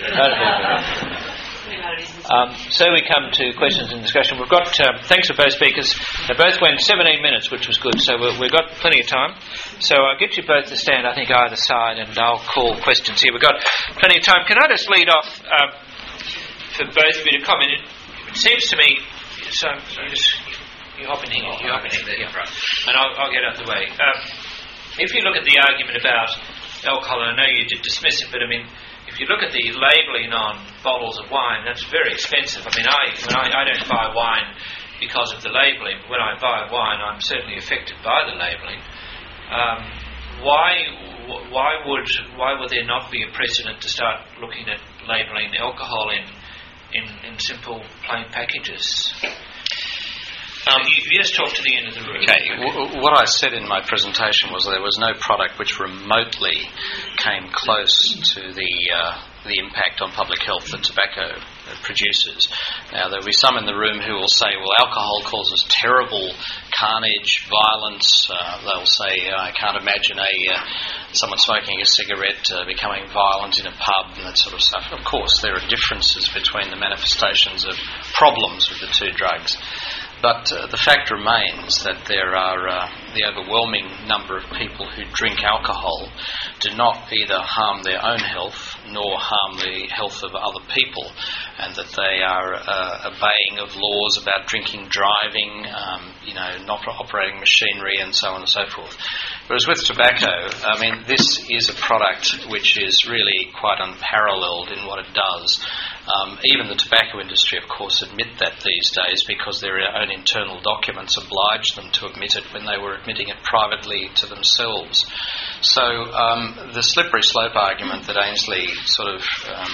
Um, so we come to questions and discussion. We've got um, thanks to both speakers. They both went seventeen minutes, which was good. So we've, we've got plenty of time. So I'll get you both to stand, I think, either side, and I'll call questions here. We've got plenty of time. Can I just lead off? Um, For both of you to comment, it, it seems to me. So, so you just you hop in here, you hop in here, yeah. And I'll, I'll get out of the way. Um, if you look at the argument about alcohol, and I know you did dismiss it, but I mean, if you look at the labelling on bottles of wine, that's very expensive. I mean, I when I, I don't buy wine because of the labelling. When I buy wine, I'm certainly affected by the labelling. Um, why why would why would there not be a precedent to start looking at labelling alcohol in In, in simple, plain packages? Um, you, you just talk to the end of the room. Okay. W- what I said in my presentation was there was no product which remotely came close to the uh, the impact on public health that tobacco produces. Now, there'll be some in the room who will say, well, alcohol causes terrible carnage, violence. Uh, they'll say, uh, I can't imagine a uh, someone smoking a cigarette uh, becoming violent in a pub and that sort of stuff. Of course, there are differences between the manifestations of problems with the two drugs. But uh, the fact remains that there are uh, the overwhelming number of people who drink alcohol do not either harm their own health nor harm the health of other people, and that they are uh, obeying of laws about drinking, driving, um, you know, not operating machinery and so on and so forth. Whereas with tobacco, I mean, this is a product which is really quite unparalleled in what it does. Um, even the tobacco industry, of course, admit that these days because their own internal documents oblige them to admit it when they were admitting it privately to themselves. So um, the slippery slope argument that Ainsley sort of um,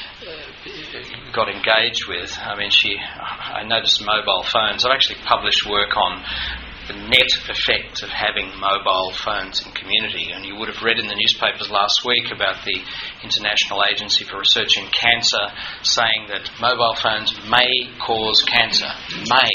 got engaged with, I mean, she, I noticed mobile phones. I've actually published work on the net effect of having mobile phones in community, and you would have read in the newspapers last week about the International Agency for Research in Cancer saying that mobile phones may cause cancer. May.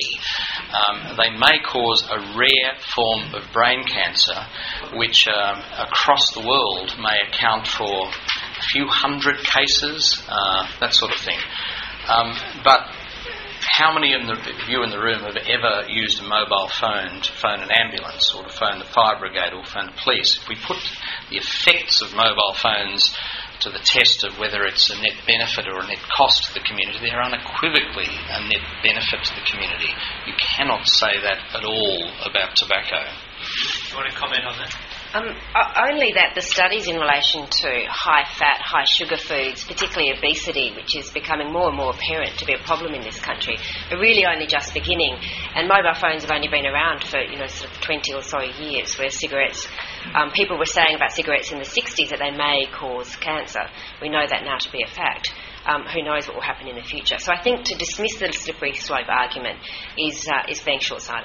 Um, they may cause a rare form of brain cancer which um, across the world may account for a few hundred cases, uh, that sort of thing. Um, but how many of you in the room have ever used a mobile phone to phone an ambulance or to phone the fire brigade or phone the police? If we put the effects of mobile phones to the test of whether it's a net benefit or a net cost to the community, they're unequivocally a net benefit to the community. You cannot say that at all about tobacco. Do you want to comment on that? Um, only that the studies in relation to high-fat, high-sugar foods, particularly obesity, which is becoming more and more apparent to be a problem in this country, are really only just beginning. And mobile phones have only been around for, you know, sort of twenty or so years, where cigarettes, um, people were saying about cigarettes in the sixties that they may cause cancer. We know that now to be a fact. Um, who knows what will happen in the future. So I think to dismiss the slippery slope argument is uh, is being short-sighted.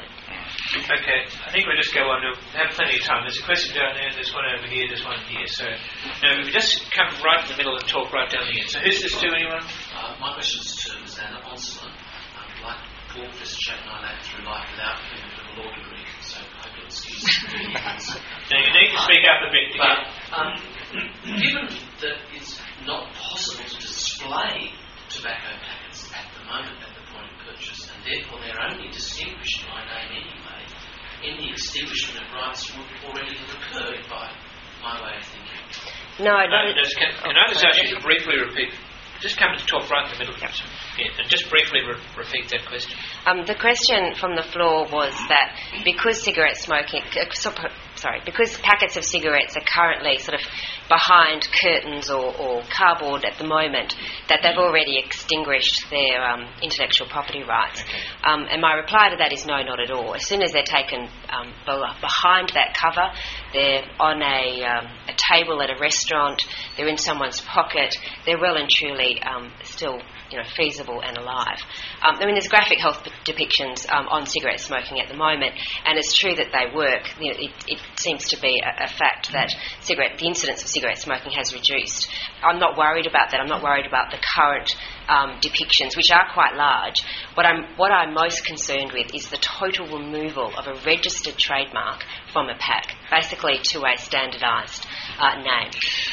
Okay, I think we'll just go on. We'll have plenty of time. There's a question down there, there's one over here, there's one here. So no, we just come right in the middle and talk right down the end. So who's this to, anyone? Uh, my question is to Rosanna Onslow. Um, like Paul, Professor Chapman, I led through life without having a law degree, so I hope you'll excuse me. Now you need to speak up a bit. But um, given that it's not possible to display tobacco packets at the moment at the point of purchase, and therefore they're only distinguished by name anyway, any extinguishment of rights would already have occurred by my way of thinking. No, I No, don't. just can, can I just ask you to briefly repeat? Just come to talk right in the middle. Yep. Yeah, and just briefly re- repeat that question. Um, the question from the floor was that because cigarette smoking, uh, sorry, because packets of cigarettes are currently sort of behind curtains or, or cardboard at the moment, that they've already extinguished their um, intellectual property rights. Um, and my reply to that is no, not at all. As soon as they're taken um, behind that cover, they're on a, um, a table at a restaurant, they're in someone's pocket, they're well and truly um, still, you know, feasible and alive. Um, I mean, there's graphic health depictions um, on cigarette smoking at the moment, and it's true that they work. You know, it, it seems to be a, a fact that cigarette, the incidence of cigarette smoking has reduced. I'm not worried about that. I'm not worried about the current um, depictions, which are quite large. What I'm, what I'm most concerned with is the total removal of a registered trademark from a pack, basically to a standardised uh, name.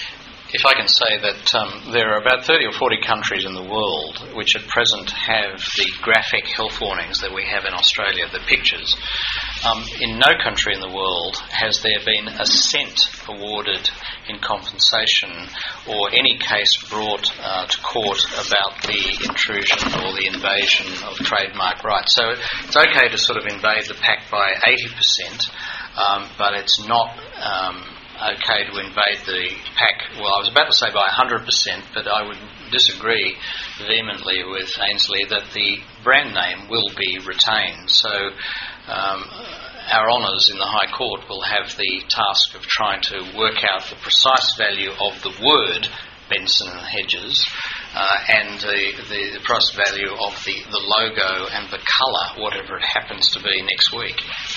If I can say that um, there are about thirty or forty countries in the world which at present have the graphic health warnings that we have in Australia, the pictures. Um, in no country in the world has there been a cent awarded in compensation or any case brought uh, to court about the intrusion or the invasion of trademark rights. So it's okay to sort of invade the pack by eighty percent, um, but it's not Um, okay to invade the pack, well, I was about to say by one hundred percent, but I would disagree vehemently with Ainsley that the brand name will be retained. So um, our honours in the High Court will have the task of trying to work out the precise value of the word Benson and Hedges uh, and the, the, the precise value of the, the logo and the colour, whatever it happens to be next week.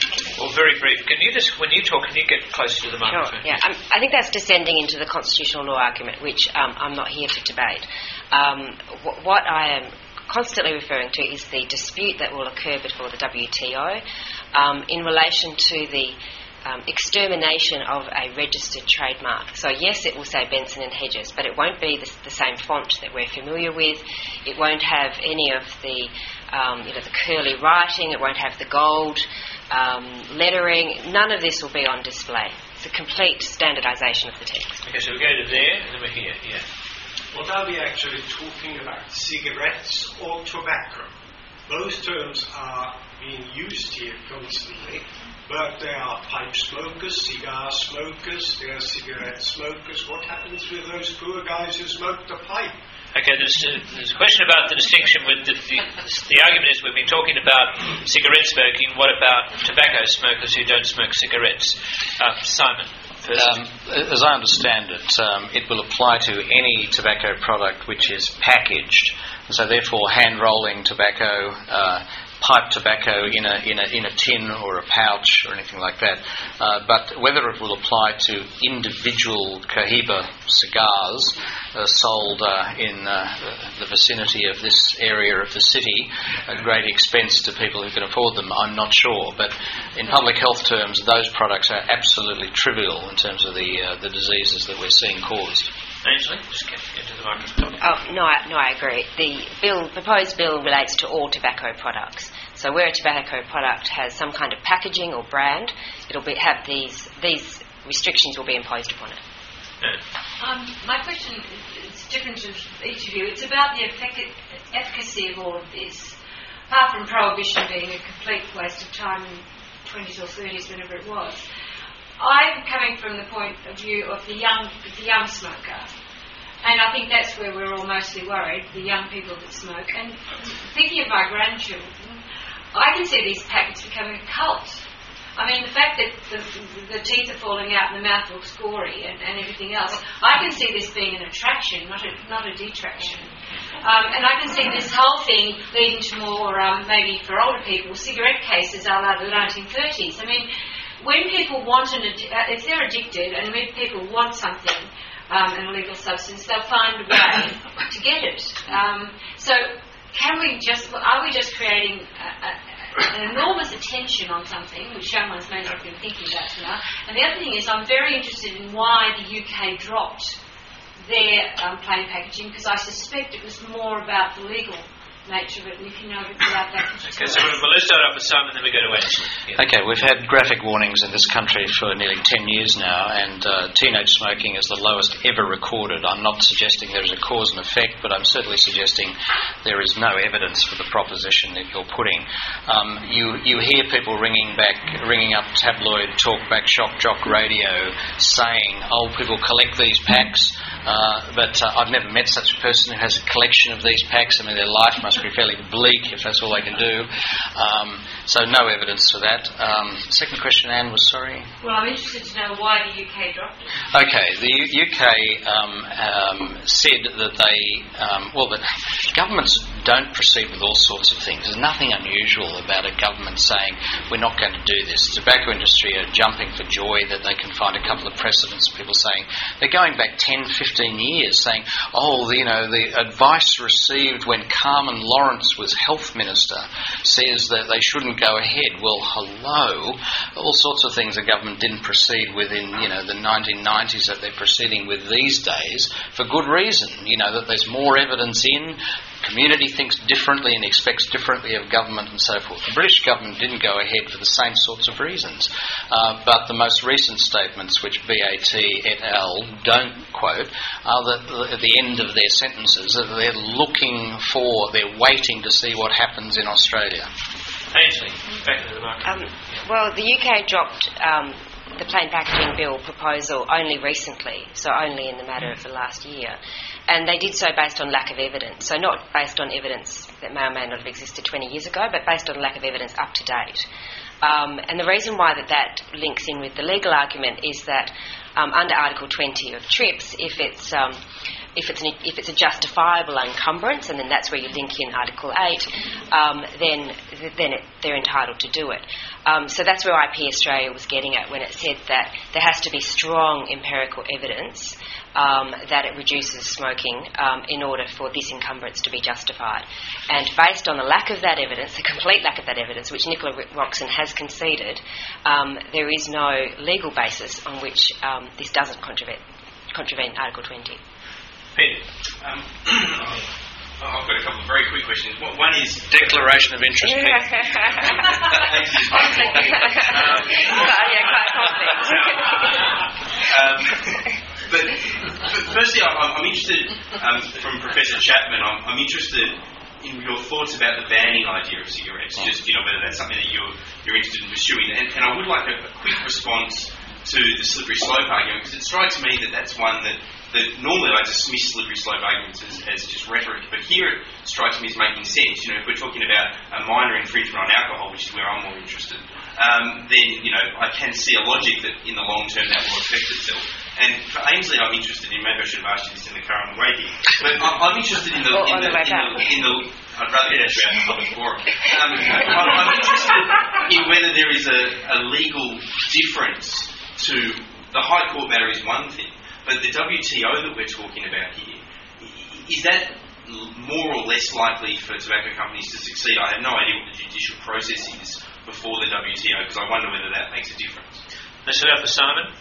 Well, very brief. Can you just, when you talk, can you get closer to the microphone? Sure, yeah. Um, I think that's descending into the constitutional law argument, which um, I'm not here to debate. Um, wh- what I am constantly referring to is the dispute that will occur before the W T O um, in relation to the um, extermination of a registered trademark. So yes, it will say Benson and Hedges, but it won't be the, the same font that we're familiar with. It won't have any of the um, you know, the curly writing. It won't have the gold um, lettering. None of this will be on display. It's a complete standardisation of the text. Okay, so we go to there and then we're here. Yeah. What are we actually talking about? Cigarettes or tobacco? Both terms are being used here constantly, but there are pipe smokers, cigar smokers, there are cigarette smokers. What happens with those poor guys who smoke the pipe? Okay, there's, uh, there's a question about the distinction with the, the, the argument is we've been talking about cigarette smoking. What about tobacco smokers who don't smoke cigarettes? Uh, Simon. Um, as I understand it, um, it will apply to any tobacco product which is packaged. So therefore, hand-rolling tobacco, uh, pipe tobacco in a in a in a tin or a pouch or anything like that. Uh, but whether it will apply to individual Cohiba cigars uh, sold uh, in uh, the vicinity of this area of the city at great expense to people who can afford them, I'm not sure. But in public health terms, those products are absolutely trivial in terms of the uh, the diseases that we're seeing caused. Angela, just get into the microphone. Oh, no, I, no, I agree. The bill, proposed bill relates to all tobacco products. So where a tobacco product has some kind of packaging or brand, it'll be, have these these restrictions will be imposed upon it. Yeah. Um, my question is different to each of you. It's about the effic- efficacy of all of this. Apart from prohibition being a complete waste of time in twenties or thirties, whenever it was. I'm coming from the point of view of the young, the young smoker, and I think that's where we're all mostly worried, the young people that smoke. And thinking of my grandchildren, I can see these packets becoming a cult. I mean, the fact that the, the teeth are falling out and the mouth looks gory and, and everything else, I can see this being an attraction, not a, not a detraction. Um, and I can see this whole thing leading to more, um, maybe for older people, cigarette cases a la the nineteen thirties. I mean, when people want an, if they're addicted and when people want something, um, an illegal substance, they'll find a way to get it. Um, so, can we just? Are we just creating a, a, an enormous attention on something, which young ones may not have been thinking about tonight? And the other thing is, I'm very interested in why the U K dropped their um, plain packaging, because I suspect it was more about the legal nature of it, and if you know about that. Okay, so we'll let's start off with Simon, then we go to Angela. Yeah. Okay, we've had graphic warnings in this country for nearly ten years now, and uh, teenage smoking is the lowest ever recorded. I'm not suggesting there is a cause and effect, but I'm certainly suggesting there is no evidence for the proposition that you're putting. Um, you you hear people ringing back, ringing up tabloid, talkback, shock jock radio, saying, "Oh, people collect these packs," uh, but uh, I've never met such a person who has a collection of these packs. I mean, their life must be fairly bleak if that's all they can do. Um, so no evidence for that. Um, second question, Anne, was sorry? Well, I'm interested to know why the U K dropped it. Okay, the U- UK um, um, said that they, um, well, that governments don't proceed with all sorts of things. There's nothing unusual about a government saying, we're not going to do this. The tobacco industry are jumping for joy that they can find a couple of precedents, people saying, they're going back ten, fifteen years, saying, oh, the, you know, the advice received when Carmen Lawrence was health minister says that they shouldn't go ahead. Well, hello. All sorts of things the government didn't proceed with in, you know, the nineteen nineties that they're proceeding with these days for good reason. You know, that there's more evidence in, community thinks differently and expects differently of government and so forth. The British government didn't go ahead for the same sorts of reasons. Uh, but the most recent statements, which B A T et al. Don't quote, are that at the end of their sentences that they're looking for, they're waiting to see what happens in Australia. Angela, back to the microphone. Um, well, the U K dropped um, the plain packaging bill proposal only recently, so only in the matter of the last year. And they did so based on lack of evidence. So not based on evidence that may or may not have existed twenty years ago, but based on lack of evidence up to date. Um, and the reason why that, that links in with the legal argument is that um, under Article twenty of TRIPS, if it's um, if it's an, if it's a justifiable encumbrance, and then that's where you link in Article eight, um, then then it, they're entitled to do it. Um, so that's where I P Australia was getting at when it said that there has to be strong empirical evidence um, that it reduces smoking um, in order for this encumbrance to be justified. And based on the lack of that evidence, the complete lack of that evidence, which Nicola Roxon has conceded, um, there is no legal basis on which um, this doesn't contravene, contravene Article twenty. Peter, um, I've got a couple of very quick questions. One is declaration of interest. Yeah. um, um, but, but firstly, I'm, I'm interested um, from Professor Chapman. I'm, I'm interested in your thoughts about the banning idea of cigarettes. Just you know whether that's something that you're you're interested in pursuing. And, and I would like a, a quick response to the slippery slope argument, because it strikes me that that's one that. that normally I dismiss slippery slope arguments as, as just rhetoric, but here it strikes me as making sense. You know, if we're talking about a minor infringement on alcohol, which is where I'm more interested, um, then, you know, I can see a logic that in the long term that will affect itself. And for Ainsley, I'm interested in, maybe I should have asked you this in the car on the way here, but I'm, I'm interested in the, or in the, the, in the, in the I'd rather get out of public forum. Um, I'm, I'm interested in whether there is a, a legal difference to, the High Court matter is one thing, but the W T O that we're talking about here, is that more or less likely for tobacco companies to succeed? I have no idea what the judicial process is before the W T O, because I wonder whether that makes a difference. Mister For Simon?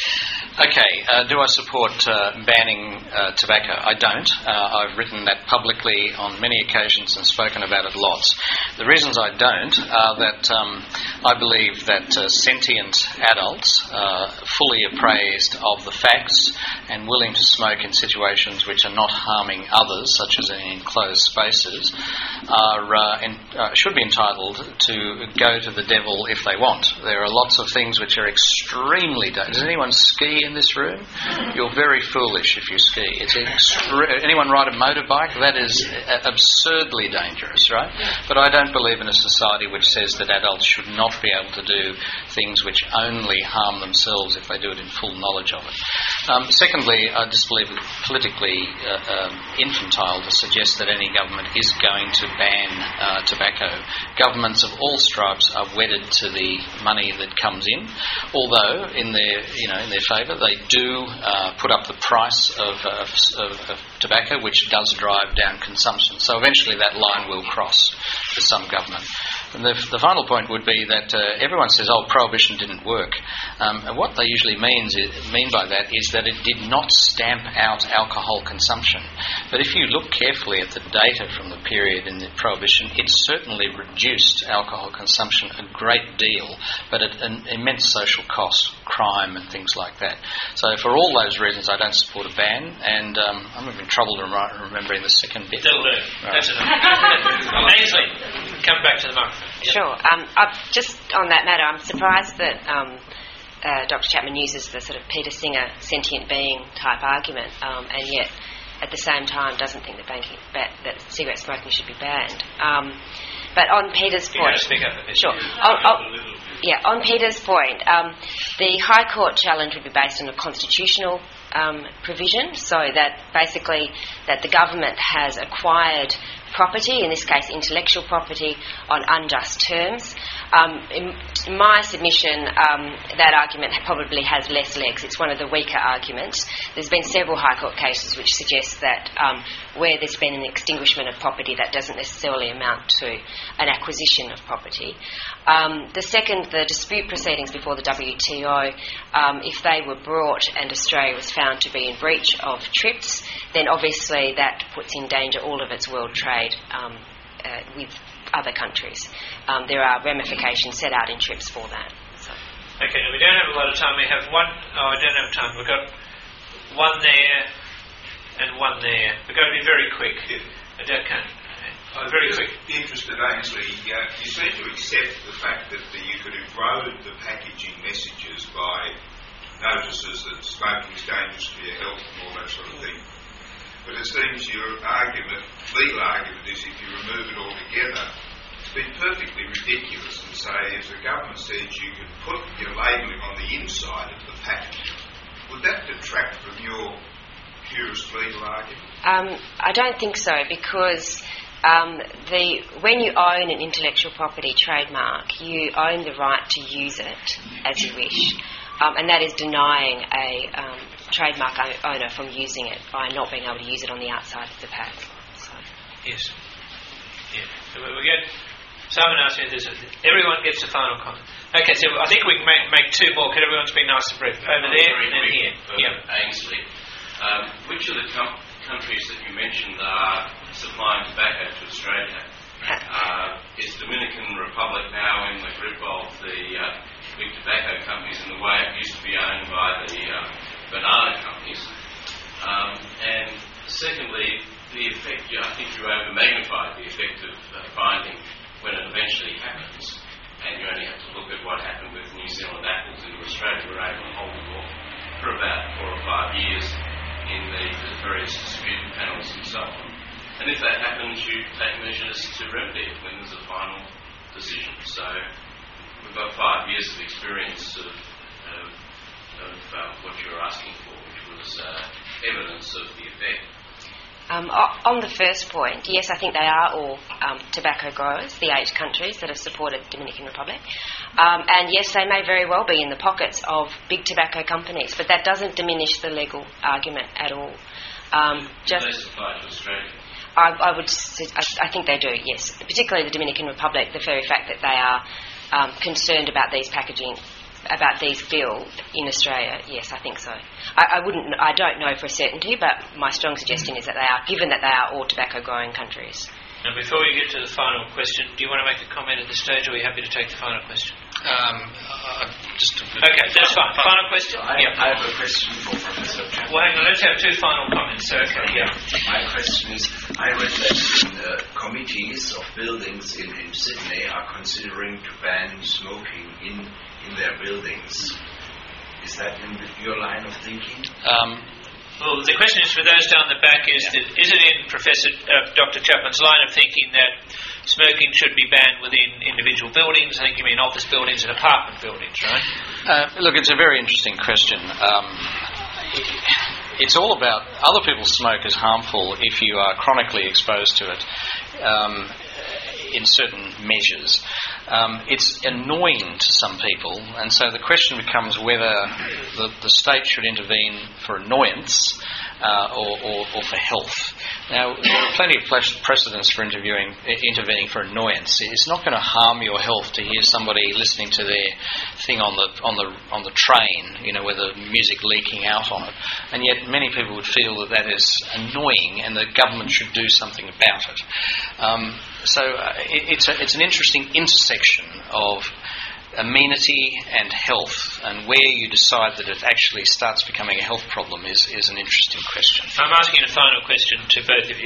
Okay, uh, do I support uh, banning uh, tobacco? I don't. Uh, I've written that publicly on many occasions and spoken about it lots. The reasons I don't are that um, I believe that uh, sentient adults, uh, fully appraised of the facts and willing to smoke in situations which are not harming others, such as in enclosed spaces, are uh, in, uh, should be entitled to go to the devil if they want. There are lots of things which are extremely dangerous. Does anyone ski in this room? You're very foolish if you ski. It's extre- anyone ride a motorbike? That is uh, absurdly dangerous, right? But I don't believe in a society which says that adults should not be able to do things which only harm themselves if they do it in full knowledge of it. Um, secondly, I just believe it politically uh, um, infantile to suggest that any government is going to ban uh, tobacco. Governments of all stripes are wedded to the money that comes in, although in their, you know, in their favour they do uh, put up the price of, uh, of, of tobacco, which does drive down consumption. So eventually that line will cross for some government. And the, the final point would be that uh, everyone says, oh, prohibition didn't work. Um, and what they usually means is, mean by that is that it did not stamp out alcohol consumption. But if you look carefully at the data from the period in the prohibition, it certainly reduced alcohol consumption a great deal, but at an immense social cost, crime and things like that. So for all those reasons, I don't support a ban, and um, I'm having trouble rem- remembering the second bit. That'll do. Right. That's enough. Ainsley, come back to the microphone. Yep. Sure. Um, I've, just on that matter, I'm surprised that um, uh, Doctor Chapman uses the sort of Peter Singer sentient being type argument, um, and yet at the same time doesn't think that, banking, ba- that cigarette smoking should be banned. Um, but on Peter's point, you speak up a bit. sure. On, on, yeah, on Peter's point, um, the High Court challenge would be based on a constitutional um, provision, so that basically that the government has acquired property, in this case intellectual property, on unjust terms. Um, in, in my submission, um, that argument probably has less legs. It's one of the weaker arguments. There's been several High Court cases which suggest that um, where there's been an extinguishment of property, that doesn't necessarily amount to an acquisition of property. Um, the second, the dispute proceedings before the W T O, um, if they were brought and Australia was found to be in breach of TRIPS, then obviously that puts in danger all of its world trade um, uh, with other countries. Um, there are ramifications set out in TRIPS for that. So. Okay, now we don't have a lot of time. We have one, oh, I don't have time. We've got one there and one there. We've got to be very quick. I don't, can't. I'm very just quick. interested, Ainsley, uh, you seem to accept the fact that the, you could erode the packaging messages by notices that smoking is dangerous for your health and all that sort of thing. But it seems your argument, legal argument, is if you remove it altogether, it's been perfectly ridiculous and say, if the government says you can put your labelling on the inside of the packaging, would that detract from your purest legal argument? Um, I don't think so, because um, the when you own an intellectual property trademark, you own the right to use it as you wish, um, and that is denying a um, trademark owner from using it by not being able to use it on the outside of the pack. So. Yes. Yeah. So we get. Someone asked me if there's a, everyone gets a final comment. Okay, so I think we can make, make two more. Could everyone's been nice and brief? Over there and then here. Yeah. Ainsley. Um, which of the com- countries that you mentioned are supplying tobacco to Australia? Uh, is Dominican Republic now in the grip of the uh, big tobacco companies in the way it used to be owned by the uh, banana companies? Um, and secondly, the effect, I think you over-magnified the effect of uh, binding when it eventually happens, and you only have to look at what happened with New Zealand apples into Australia. We were able to hold them off for about four or five years in the, the various dispute panels and so on. And if that happens, you take measures to remedy it when there's a final decision. So we've got five years of experience of, of, of um, what you were asking for, which was uh, evidence of the effect. Um, on the first point, yes, I think they are all um, tobacco growers, the eight countries that have supported Dominican Republic. Um, and yes, they may very well be in the pockets of big tobacco companies, but that doesn't diminish the legal argument at all. Um, just, do they supply to Australia? I, I would, I, I think they do, yes. Particularly the Dominican Republic, the very fact that they are um, concerned about these packaging, about these built in Australia, yes, I think so. I, I wouldn't, I don't know for a certainty, but my strong suggestion is that they are, given that they are all tobacco-growing countries. Now, before we get to the final question, do you want to make a comment at this stage, or are you happy to take the final question? Um, uh, just okay, that's fine. Final question? I, yeah. I have a question for Professor Chapman. Well, hang on, let's have two final comments. Okay, yeah. My question is, I read that uh, committees of buildings in, in Sydney are considering to ban smoking in, in their buildings. Is that in the, your line of thinking? Um, well, the question is for those down the back, is yeah. that is it in Professor uh, Doctor Chapman's line of thinking that smoking should be banned within individual buildings? I think you mean office buildings and apartment buildings, right? Uh, look, it's a very interesting question. Um, it's all about other people's smoke is harmful if you are chronically exposed to it um, in certain measures. Um, it's annoying to some people, and so the question becomes whether the, the state should intervene for annoyance uh, or, or, or for health. Now, there are plenty of precedents for interviewing, intervening for annoyance. It's not going to harm your health to hear somebody listening to their thing on the on the on the train, you know, with the music leaking out on it. And yet, many people would feel that that is annoying, and the government should do something about it. Um, so, uh, it, it's a, it's an interesting intersection of amenity and health, and where you decide that it actually starts becoming a health problem is, is an interesting question. I'm asking a final question to both of you.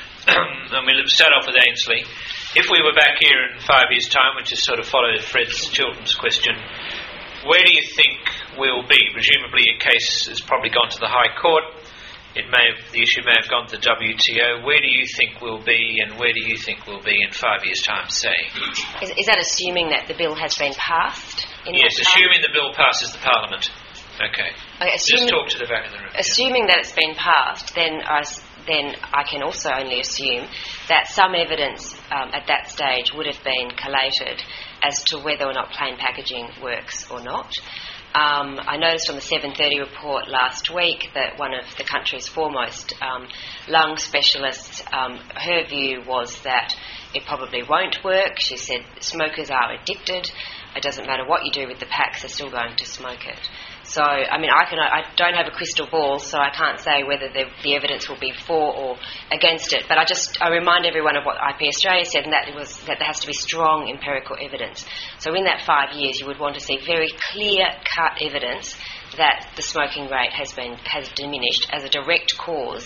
I'm going to start off with Ainsley. If we were back here in five years' time, which is sort of followed Fred Chilton's question, where do you think we'll be? Presumably a case has probably gone to the High Court. It may have, the issue may have gone to the W T O. Where do you think we'll be, and where do you think we'll be in five years' time, say? Is, is that assuming that the bill has been passed? In yes, assuming the bill passes the Parliament. Okay. okay assuming, Just talk to the back of the room. Assuming yeah. that it's been passed, then I, then I can also only assume that some evidence um, at that stage would have been collated as to whether or not plain packaging works or not. Um, I noticed on the seven thirty report last week that one of the country's foremost um, lung specialists, um, her view was that it probably won't work. She said smokers are addicted. It doesn't matter what you do with the packs, they're still going to smoke it. So, I mean, I can I don't have a crystal ball, so I can't say whether the, the evidence will be for or against it. But I just I remind everyone of what I P Australia said, and that it was that there has to be strong empirical evidence. So, in that five years, you would want to see very clear-cut evidence that the smoking rate has been has diminished as a direct cause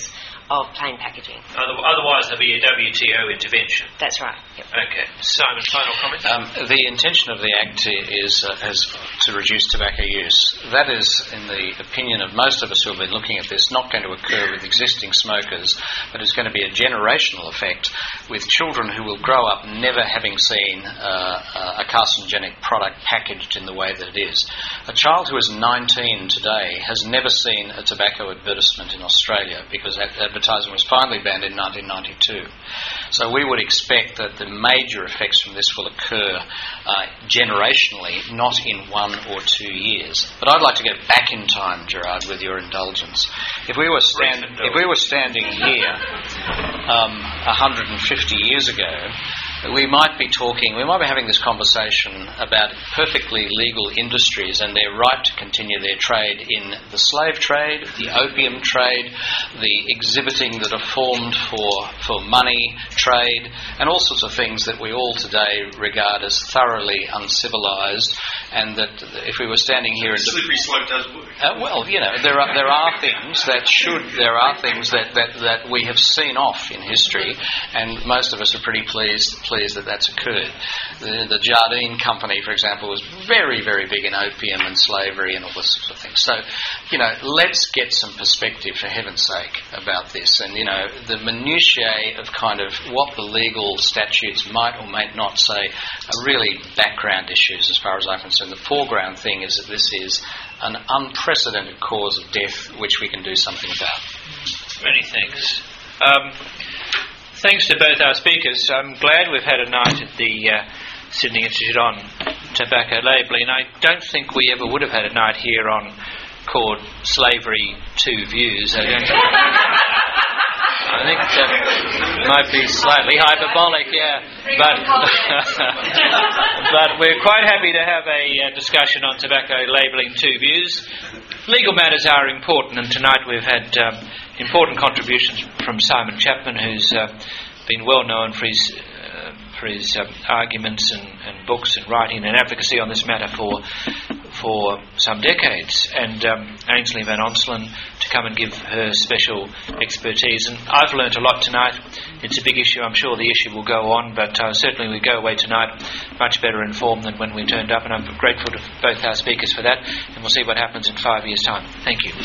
of plain packaging. Otherwise, there'll be a W T O intervention. That's right. Yep. Okay. Simon, final comment? Um, the intention of the Act is, uh, is to reduce tobacco use. That is, in the opinion of most of us who have been looking at this, not going to occur with existing smokers, but is going to be a generational effect with children who will grow up never having seen uh, a carcinogenic product packaged in the way that it is. A child who is nineteen today has never seen a tobacco advertisement in Australia because ad- advertising was finally banned in nineteen ninety-two. So we would expect that the major effects from this will occur uh, generationally, not in one or two years. But I'd like to go back in time, Gerard, with your indulgence. If we were, stand- if we were standing here um, one hundred fifty years ago, we might be talking, we might be having this conversation about perfectly legal industries and their right to continue their trade in the slave trade, the opium trade, the exhibiting that are formed for, for money trade, and all sorts of things that we all today regard as thoroughly uncivilized, and that if we were standing here and... Slippery slope does work. Uh, well, you know, there are there are things that should, there are things that, that, that we have seen off in history, and most of us are pretty pleased pleased that that's occurred. The, the Jardine Company, for example, was very, very big in opium and slavery and all this sort of thing. So, you know, let's get some perspective, for heaven's sake, about this. And, you know, the minutiae of kind of what the legal statutes might or might not say are really background issues as far as I'm concerned. The foreground thing is that this is an unprecedented cause of death which we can do something about. Many thanks. Um, thanks to both our speakers. I'm glad we've had a night at the uh, Sydney Institute on tobacco labelling. I don't think we ever would have had a night here on called Slavery Two Views. I don't I think that might be slightly hyperbolic, yeah. But but we're quite happy to have a uh, discussion on tobacco labelling two views. Legal matters are important, and tonight we've had um, important contributions from Simon Chapman, who's uh, been well known for his uh, for his um, arguments and, and books and writing and advocacy on this matter for for some decades, and um, Ainsley Van Onselen to come and give her special expertise. And I've learnt a lot tonight. It's a big issue. I'm sure the issue will go on, but uh, certainly we go away tonight much better informed than when we turned up, and I'm grateful to both our speakers for that, and we'll see what happens in five years' time. Thank you.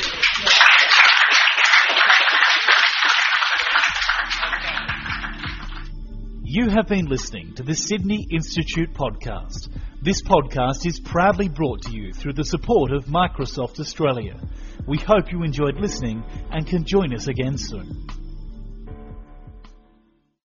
You have been listening to the Sydney Institute podcast. This podcast is proudly brought to you through the support of Microsoft Australia. We hope you enjoyed listening and can join us again soon.